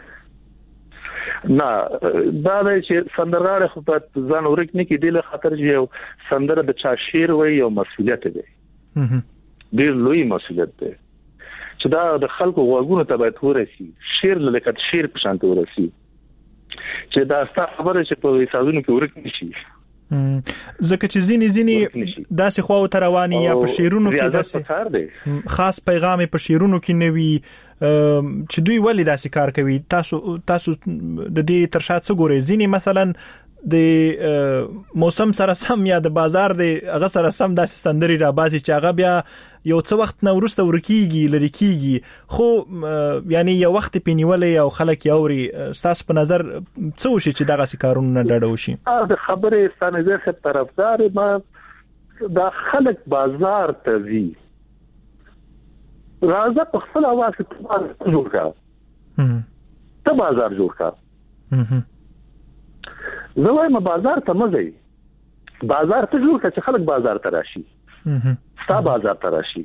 نه دا چې سندرغاړي خو په ځان ورک نه کې د خاطر یو سندره د چا شعر وي او مسؤلیت دی ډیر لوی مسؤلیت دی چې دا د خلکو غوږونو ته باید ورسي شیر لکه شیر په شان ته ورسي چې دا ستاسو خبره چې په حسابونو کې ورک نشي ځکه چې ځینې ځینې داسې خواو تروانی یا په شیرونو کې داسې خاص پیغام په شیرونو کې نوي چې دوی ولې داسې کار کوي تاسو تاسو د دې ترشات څه ګورئ ځینې مثلا د موسم سره سم یا د بازار د هغه سره سم داسې سندري را باسي چې هغه بیا یو څه وخت نه ورسته ورکیږي لری کیږي خو یعنی یو وخت پینیولې او خلک یوري تاسو په نظر څه وشي چې دغه سکارونه نه ډډو شي دا خبره ستانه زه طرفدار ما دا خلک بازار ته وی راځه په خپل اواز ته جوړ کا ته بازار جوړ کا زه وایم بازار ته مزه بازار ته جوړ کا چې خلک بازار ته راشي ستا بازار ته راشي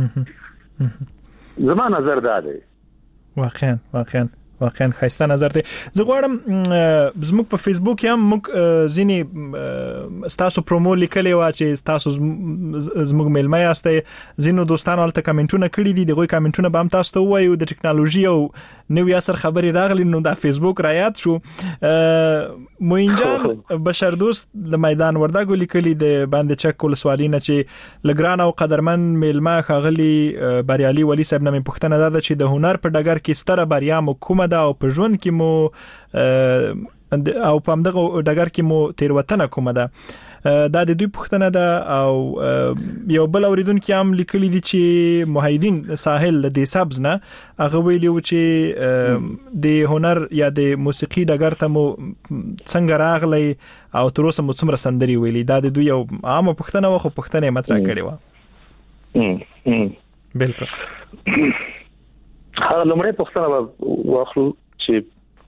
زما نظر دا دی واقعا واقعا واقعا خاصه نظر دی زه غواړم زموږ په فیسبوک هم موږ ځینی تاسو پرومو لیکلی و چې تاسو زموږ میلمه یاستئ ځینو دوستانو البته کمنټونه کړی دي دغه کمنټونه به هم تاسو ته وایو د ټکنالوژي او نوې اثر خبري راغلی نو د فیسبوک را یاد شو موینجان بشر دوست د میدان وردګو لیکلی د باندې چک کول سوالینه چې لګران او قدرمن میلمه خاغلی بریالي ولی صاحب نامې پښتنه ده چې د هنر په ډګر کې ستره بریا مو کومه دا او په ژوند کې مو او په همدغه ډګر کې مو تیروتنه کومه ده دا د دوی پښتنه ده او یو بل اوریدونکو هم لیکلي دي چې موحدین ساحل د سبز نه هغه ویلي و چې د هنر یا د موسیقي ډګر ته مو څنګه راغلی او تر اوسه مو څومره سندري ویلي دا د دوی یو عام پښتنه و خو پښتنه مطرح کړي و بالکل هغه لمړی پښتنه واخلو چې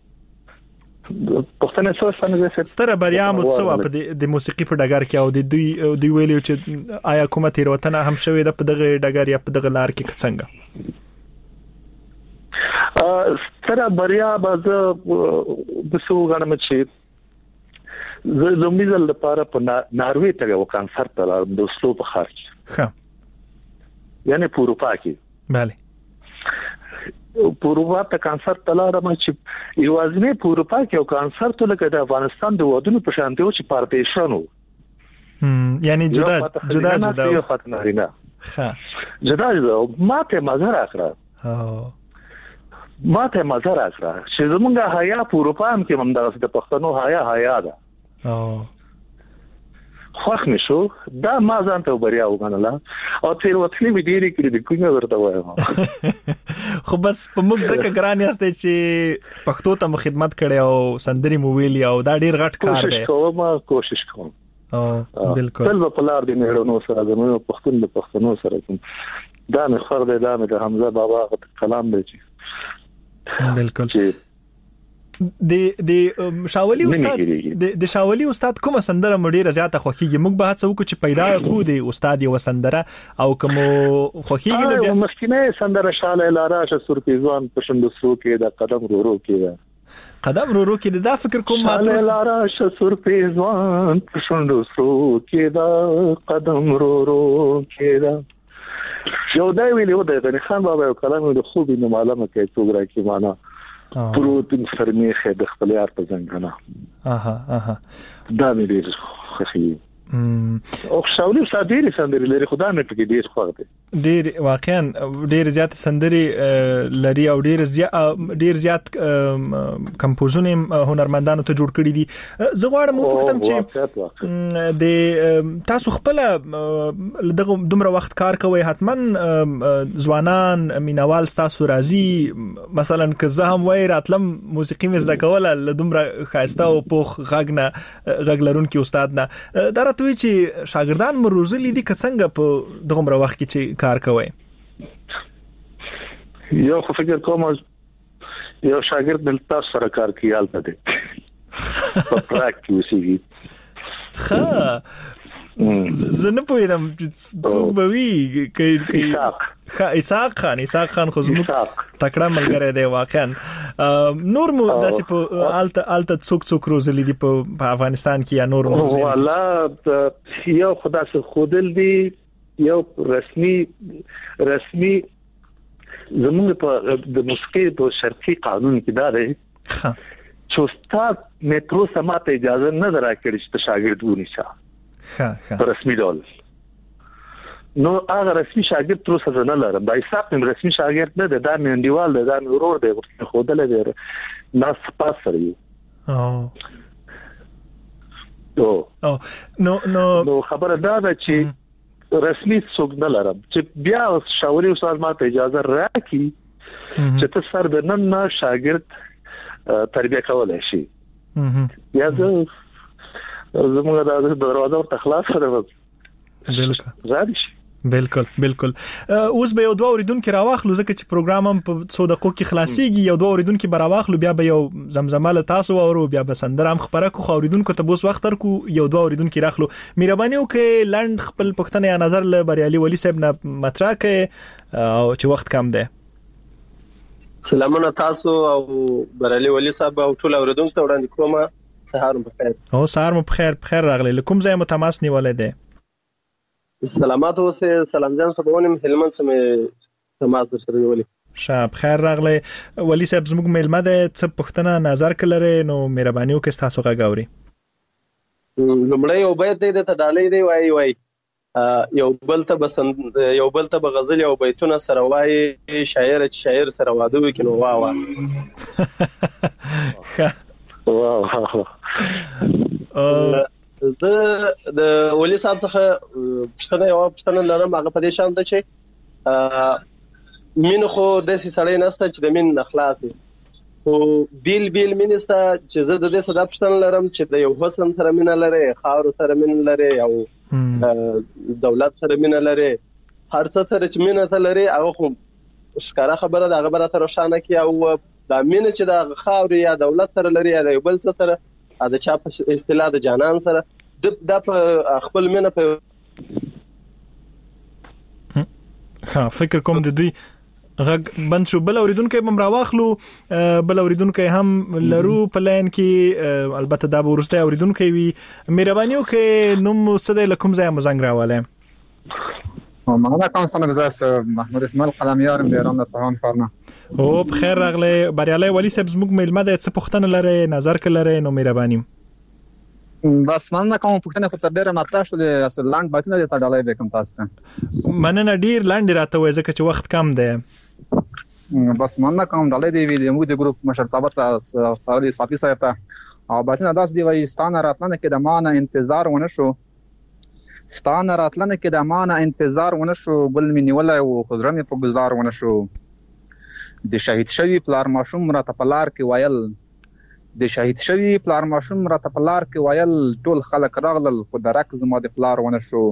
پښتنه څه ستنه زه ستره بریا مو څه په د موسیقي په ډګر کې او د دوی دوی ویلي چې آیا کومه تیروتنه هم شوې ده په دغه ډګر یا په دغه لار کې څنګه ستره بریا به زه د څو غنم چې زه زموږ لپاره په ناروې ته یو کانسرت ته د اسلو په خار کې ښه یعنی په اروپا کې bale په اروپا ته کانسرت تلارم چې یوازنی په اروپا کې یو کانسرت لکه د افغانستان د ودونو په شان دی چې پارټیشن وو هم یعنی جدا جدا جدا یو خاطر نه ښه جدا جدا ماته مزه راکړه او ماته مزه راکړه چې زمونږه حیا په اروپا هم کې همدغه د پښتنو حیا حیا ده او خوښ نشو دا ما ځان ته بریا وګڼله او تیر وختي مې ډېری کړې د کومه ورته وایم خو بس په موږ ځکه ګران یاست چې پښتو ته خدمت کړي او سندري مو ویلي او دا ډېر غټ کار دی کوشش کوم کوشش کوم او بالکل تل په لار دی مهرونو سره زموږ پښتون د پښتنو سره کوم دا نه خور دی دا د حمزه بابا کلام دی بالکل د د شاولي استاد د د شاولي استاد کومه سندره مډیره زیاته خوخیږي موږ به څه وکړو چې پیدا کو دی استاد یو سندره او کوم خوخیږي نو بیا مسکینه سندره شاله لاره ش سر پیزوان پښند سرو کې د قدم رو رو کې قدم رو رو کې دا فکر کوم ماته لاره ش سر پیزوان پښند سرو کې دا قدم رو رو کې دا یو دا ویلو د خان بابا یو کلام د خوبي نو معلومه کې څوګرا کې معنا پروتین فرمیخه د خپل یار په څنګه اها اها دا مې ډیر خوښي او شاولي صادري سندري لري خدای مې پکې ډیر خوښ دي ډیر واقعا ډیر زیات سندري لري او ډیر زیات ډیر زیات کمپوزونه هنرمندانو ته جوړ کړي دي زه غواړم وپوښتم چې د تاسو خپل دغه دومره وخت کار کوي حتما ځوانان مینوال تاسو راځي مثلا که زه هم وای راتلم موسیقي مې زده کوله ل دومره خاصه او پوخ غاګنه غاګلرون کې استاد نه دا راته چې شاګردان مو روزلي دي که څنګه په دغه وخت کې چې کار کوي یو خو فکر کوم یو شاګرد د تاسو سره کار کوي البته دي په پراکټیس وی ها زنه پوهیدم څوک به وی کوي ها اسحاق خان اسحاق خان خو زموږ تکړه ملګری دی واقعا نور مو داسې په الته الته څوک څوک روزلي دي په افغانستان کې یا نور مو والله یو خدای څخه خودل دي یو رسمي رسمي زموږ په د موسیقي په شرقي قانون کې دا دی چې استاد مترو سماته اجازه نه درکړي چې شاګرد ونیسا ها ها رسمي ډول نو هغه رسمي شاګرد تر اوسه نه لرم دا حساب مې رسمي شاګرد نه ده دا مې انډیوال ده دا مې ورور دی ورته خوده لري ناس پاس سره او او نو نو نو خبره دا ده چې رسمي څوک نه لرم چې بیا شاوري استاد ماته اجازه راکړي چې ته سر د نن نه شاګرد تربیه کولای شي یا زه زموږ د دروازه ورته خلاص کړم بالکل راځي بالکل بالکل اوس به یو دوه اوریدونکو راواخلو ځکه چې پروګرام هم په څو دقیقو کې خلاصيږي یو دوه اوریدونکو به راواخلو بیا به یو زمزمه له تاسو اورو بیا به سندرام خبره کو اوریدونکو ته بوس وخت ترکو یو دوه اوریدونکو راخلو مهرباني وکړئ لند خپل پښتنه یا نظر له بریالي ولی صاحب نه مطرح کړئ او چې وخت کم دی سلامونه تاسو او بریالي ولی صاحب او ټول اوریدونکو ته وړاندې کوم سهار مو بخیر او سهار مو بخیر بخیر راغلی کوم ځای مو تماس نیولې ده سلامات اوسه سلام جان صبحونم هلمند سمې تماس در سره ویلي شاب خیر راغلی ولی صاحب زموږ میلمه ده څه پښتنه نظر کړلره نو مهرباني وکړئ تاسو غاوري لمړی یو بیت دی ته ډالې دی وای وای یو بل ته بسند یو بل ته بغزل یو بیتونه سره وای شاعر شاعر سره واده وکړو وا وا واو زه د ولی صاحب څخه پښتنه یو پښتنه لرم هغه په دې شان ده چې مين خو د سې سړی نسته چې د مين اخلاق او بیل بیل مینسته چې زه د دې صدا پښتنه لرم چې د یو حسن سره مين لري خاور سره مين لري او دولت سره مين لري هر څه سره چې مين ته لري هغه خو ښکارا خبره د خبره تر شانه کې او د مين چې د خاور یا دولت سره لري یا د بل څه سره دا چا په اصطلاح د جانان سره د په خپل مینه په ها فکر کوم د دوی غږ بند شو بل اوریدونکو هم راواخلو بل اوریدونکو هم لرو په لاین کې البته دا ورسته اوریدونکو وي مهرباني وکړئ نو مستدی لکم ځای مزنګ راواله مننه کوم ستاسو گزارش محمود اسماعیل قلمیار ایران اصفهان فارنا او بخیر راغله بریالي ولی صاحب زموږ میلمه د څه پښتنه لري نظر کړلره نو مهرباني بس مننه کوم پښتنه خو تر ډیره مطرح شو د اصل لاند باتنه د تډالای به کوم تاسو ته مننه ډیر لاند راته وای ځکه چې وخت کم دی بس مننه کوم ډالای دی ویل موږ د ګروپ مشرتابه ته فعالي صافي صاحب ته او باتنه داس دی وای ستانه راتلنه کې د مانه انتظار ونه شو ستانه راتلنه کې د مانه انتظار ونه شو بل مې نیولای او خضر مې په گزار ونه شو د شهید شوی پلار ماشوم را تپلار کې وایل د شهید شوی پلار ماشوم را تپلار کې وایل ټول خلک راغلل خو درک زما د پلار ونه شو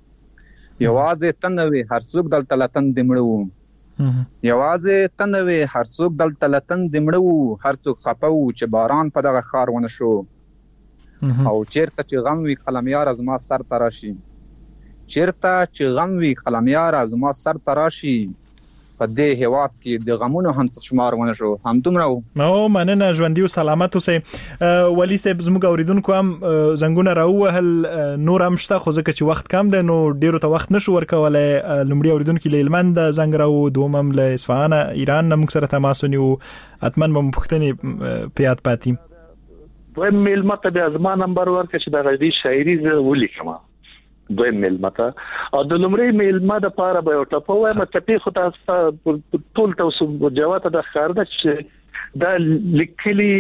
یوازې تنوي هر څوک دلته لتن دمړو یوازې تنوي هر څوک دلته لتن دمړو هر څوک خپو چې باران په دغه خار ونه شو او چیرته چې غم وی قلمیار از ما سر تراشي چیرته چې غم وی قلمیار از ما سر تراشي په دې هواد کې د غمونو هم شمار ونه شو هم دومره نو مننه ژوندۍ او سلامت اوسئ ولی صاحب زموږ اوریدونکو هم زنګونه راوهل نور هم شته خو ځکه چې وخت کم دی نو ډیرو ته وخت نشو ورکولای لمړی اوریدونکو له هلمند زنګ راو دومم له اصفهان ایران نم سره تماس ونیو اتمن به پښتني پیات پاتې دوی میل مته بیا زما نمبر ورکړه چې دا غږی شاعري زه ولیکم دوی میل مته او د لمړی میل مده لپاره به او ټپه وایم ټپه خو تاسو ټول تاسو جواب د ښکار ده چې دا لیکلي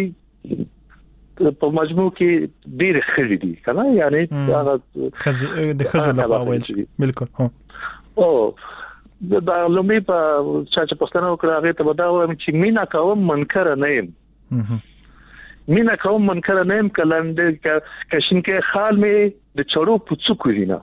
په مجموع کې ډیر خري دي کنه یعنی هغه د خزر له اول شي بالکل هو او دا لمړی په چا چې پښتنه وکړه هغه ته ودا وایم چې مینا کوم منکر نه یم مینا کوم منکر نه یم کلند کشن کې خال می د چړو پڅو کوینه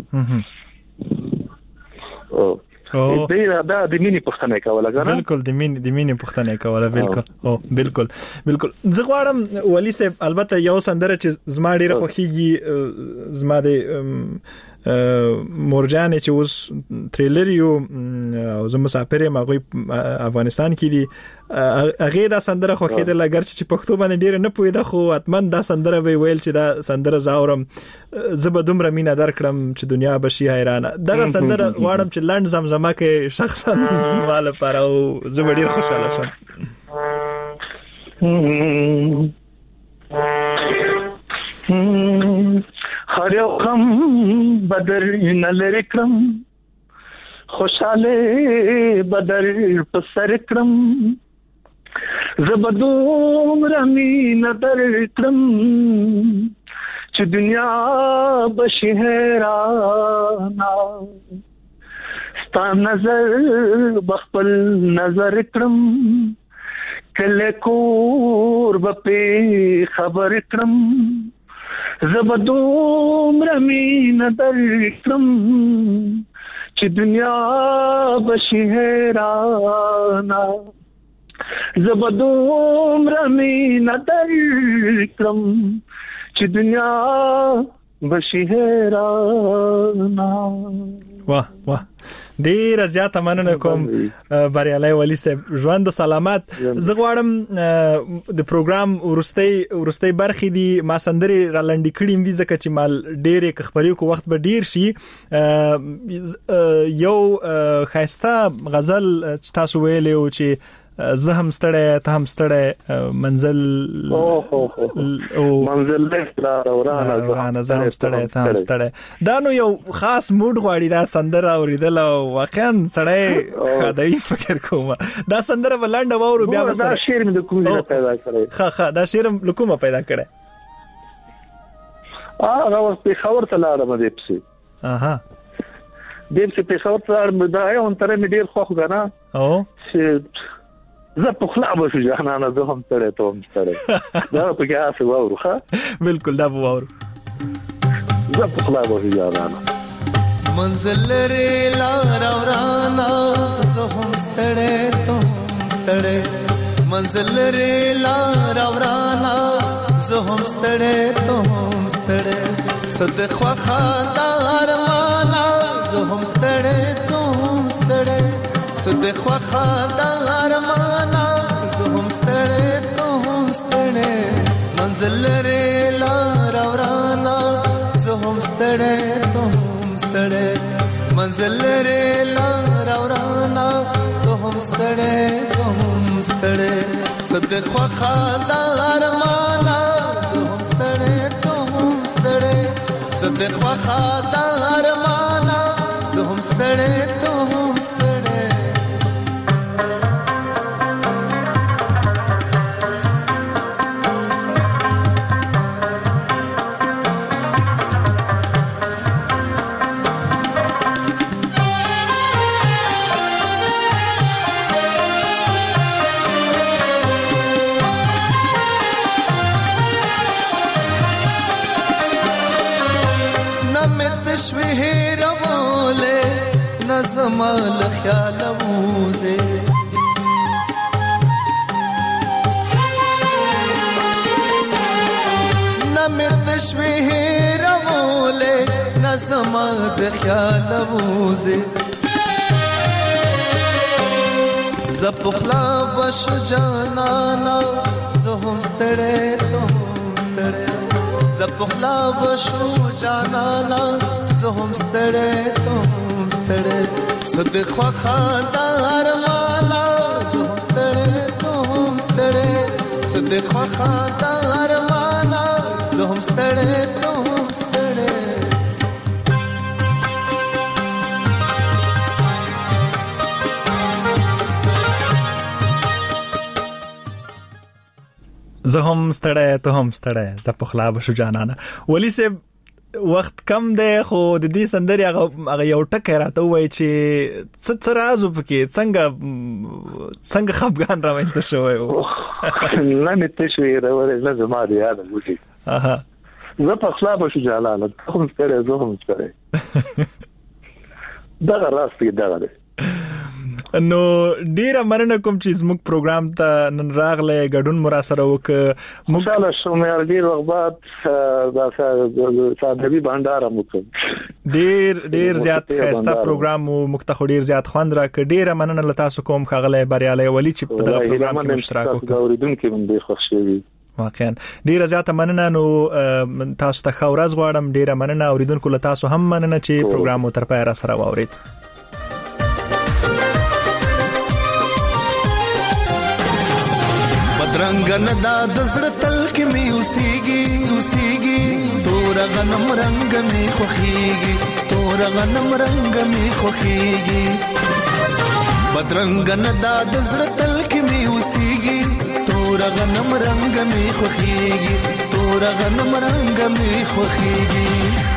او دې دا د مینی پښتنه کوله کنه بالکل د مینی د مینی پښتنه کوله بالکل او بالکل بالکل زه غواړم ولی صاحب البته یو سندره چې زما ډیره خوخیږي زما د مورجان چې اوس ټریلر یو زه مسافر یم افغانستان کې دي هغه دا سندره خو کېدل اگر چې پښتو باندې ډیر نه پوهیده خو اتمن دا سندره به ویل چې دا سندره زاورم زه به دومره مینا درکړم چې دنیا بشي حیرانه دا سندره غواړم چې لند زمزمه کې شخصا مال پر او زه ډیر خوشاله شم. هر یو غم بدر نه لری کړم خوشاله بدر په سر کړم زبدوم رمی نظر کړم چې دنیا بشي حیرانه ستا نظر بخپل نظر کړم کله کور به خبر کړم زبدوم رمی نظر کړم چې دنیا بشي حیرانه زبدوم رمی نظر کړم چې دنیا بشي حیرانه. واه واه ډیر زیاته مننه کوم بریالي ولی صاحب ژوند سلامت. زه غواړم د پروګرام ورستي ورستي برخې دي ما سندري را لنډی کړم دي ځکه چې مال ډېرې خبرې کو وخت به ډیر شي. یو خاصه غزل تاسو ویلې او چې زه هم ستړی ته هم ستړی منزل او منزل له ورانه زه هم ستړی ته هم ستړی دا نو یو خاص موډ غواړي دا سندره اوریدل او واقعا سړی خدای فکر کوم دا سندره ولنډ وورو بیا به دا شعر مې د کومه پیدا کړی ها ها دا شعر له کومه پیدا کړی اه راو په خبر ته لاړم دې پسې اها دې پسې په خبر ته لاړم دا یو تر مې ډیر خوښ غنا او چې زه په خلا به شو جهانه زه هم تړې ته هم تړې دا په کې اسه وورو ښه بالکل دا وورو زه په خلا به شو جهانه منزل لري لار ورانا زه هم ستړې ته هم ستړې منزل لري لار ورانا زه هم ستړې ته هم ستړې صدق وخدار مانا زه هم ستړې ته هم ستړې صدق وخدار مانا زه هم ستړې ته هم ستړې منزل لري لار ورانا زه هم ستړې ته هم ستړې منزل لري لار ورانا زه هم ستړې زه هم ستړې صدق وخدار مانا زه هم ستړې ته هم ستړې صدق وخدار مانا زه هم ستړې ته هم ستړې تشویه روله نظم الخیال موزه نم تشویه روله نظم الخیال موزه زپخلا بشو جانانا زهم ستړې ته هم ستړې زپخلا بشو جانانا زهم ستړې ته هم ستړې صدق وخدار مانا زهم ستړې ته هم ستړې صدق وخدار مانا زهم ستړې ته هم ستړې زه هم ستړی ته هم ستړی زه په خلا بشو جانانه. ولی صاحب وخت کم دی خو د دې سندرې هغه یو ټکی راته وایي چې څه څه راز پکې څنګه څنګه خفګان رامنځته شوی و نه مې تشویې راوړې نه زما د یاده وږي اها زه په خلا بشو جانانه ته هم ستړی زه هم ستړی دغه راز دی دغه دی نو ډیره مننه کوم چې زموږ پروګرام ته نن راغله غډون مراسره وک موږ ان شاء الله شوم یار ډیر وخت دا سادهوی بندر مو ډیر ډیر زیات خسته پروګرام مو مخته ډیر زیات خوند را ک ډیره مننه ل تاسو کوم خغله بریالي ولی چې په دغه پروګرام کې اشتراک وکړ اوریدونکو من به خوښ شي واقعا ډیره زیاته مننه نو تاسو ته خورز غواړم ډیره مننه اوریدونکو له تاسو هم مننه چې پروګرام مو تر پای را سره واورید بدرنګ نه دا د زړه تل کې می اوسېږي اوسېږي تور غنم رنگ می خوخيږي تور غنم رنگ می خوخيږي بدرنګ نه دا د زړه تل کې می اوسېږي تور غنم رنگ می خوخيږي تور غنم رنگ می خوخيږي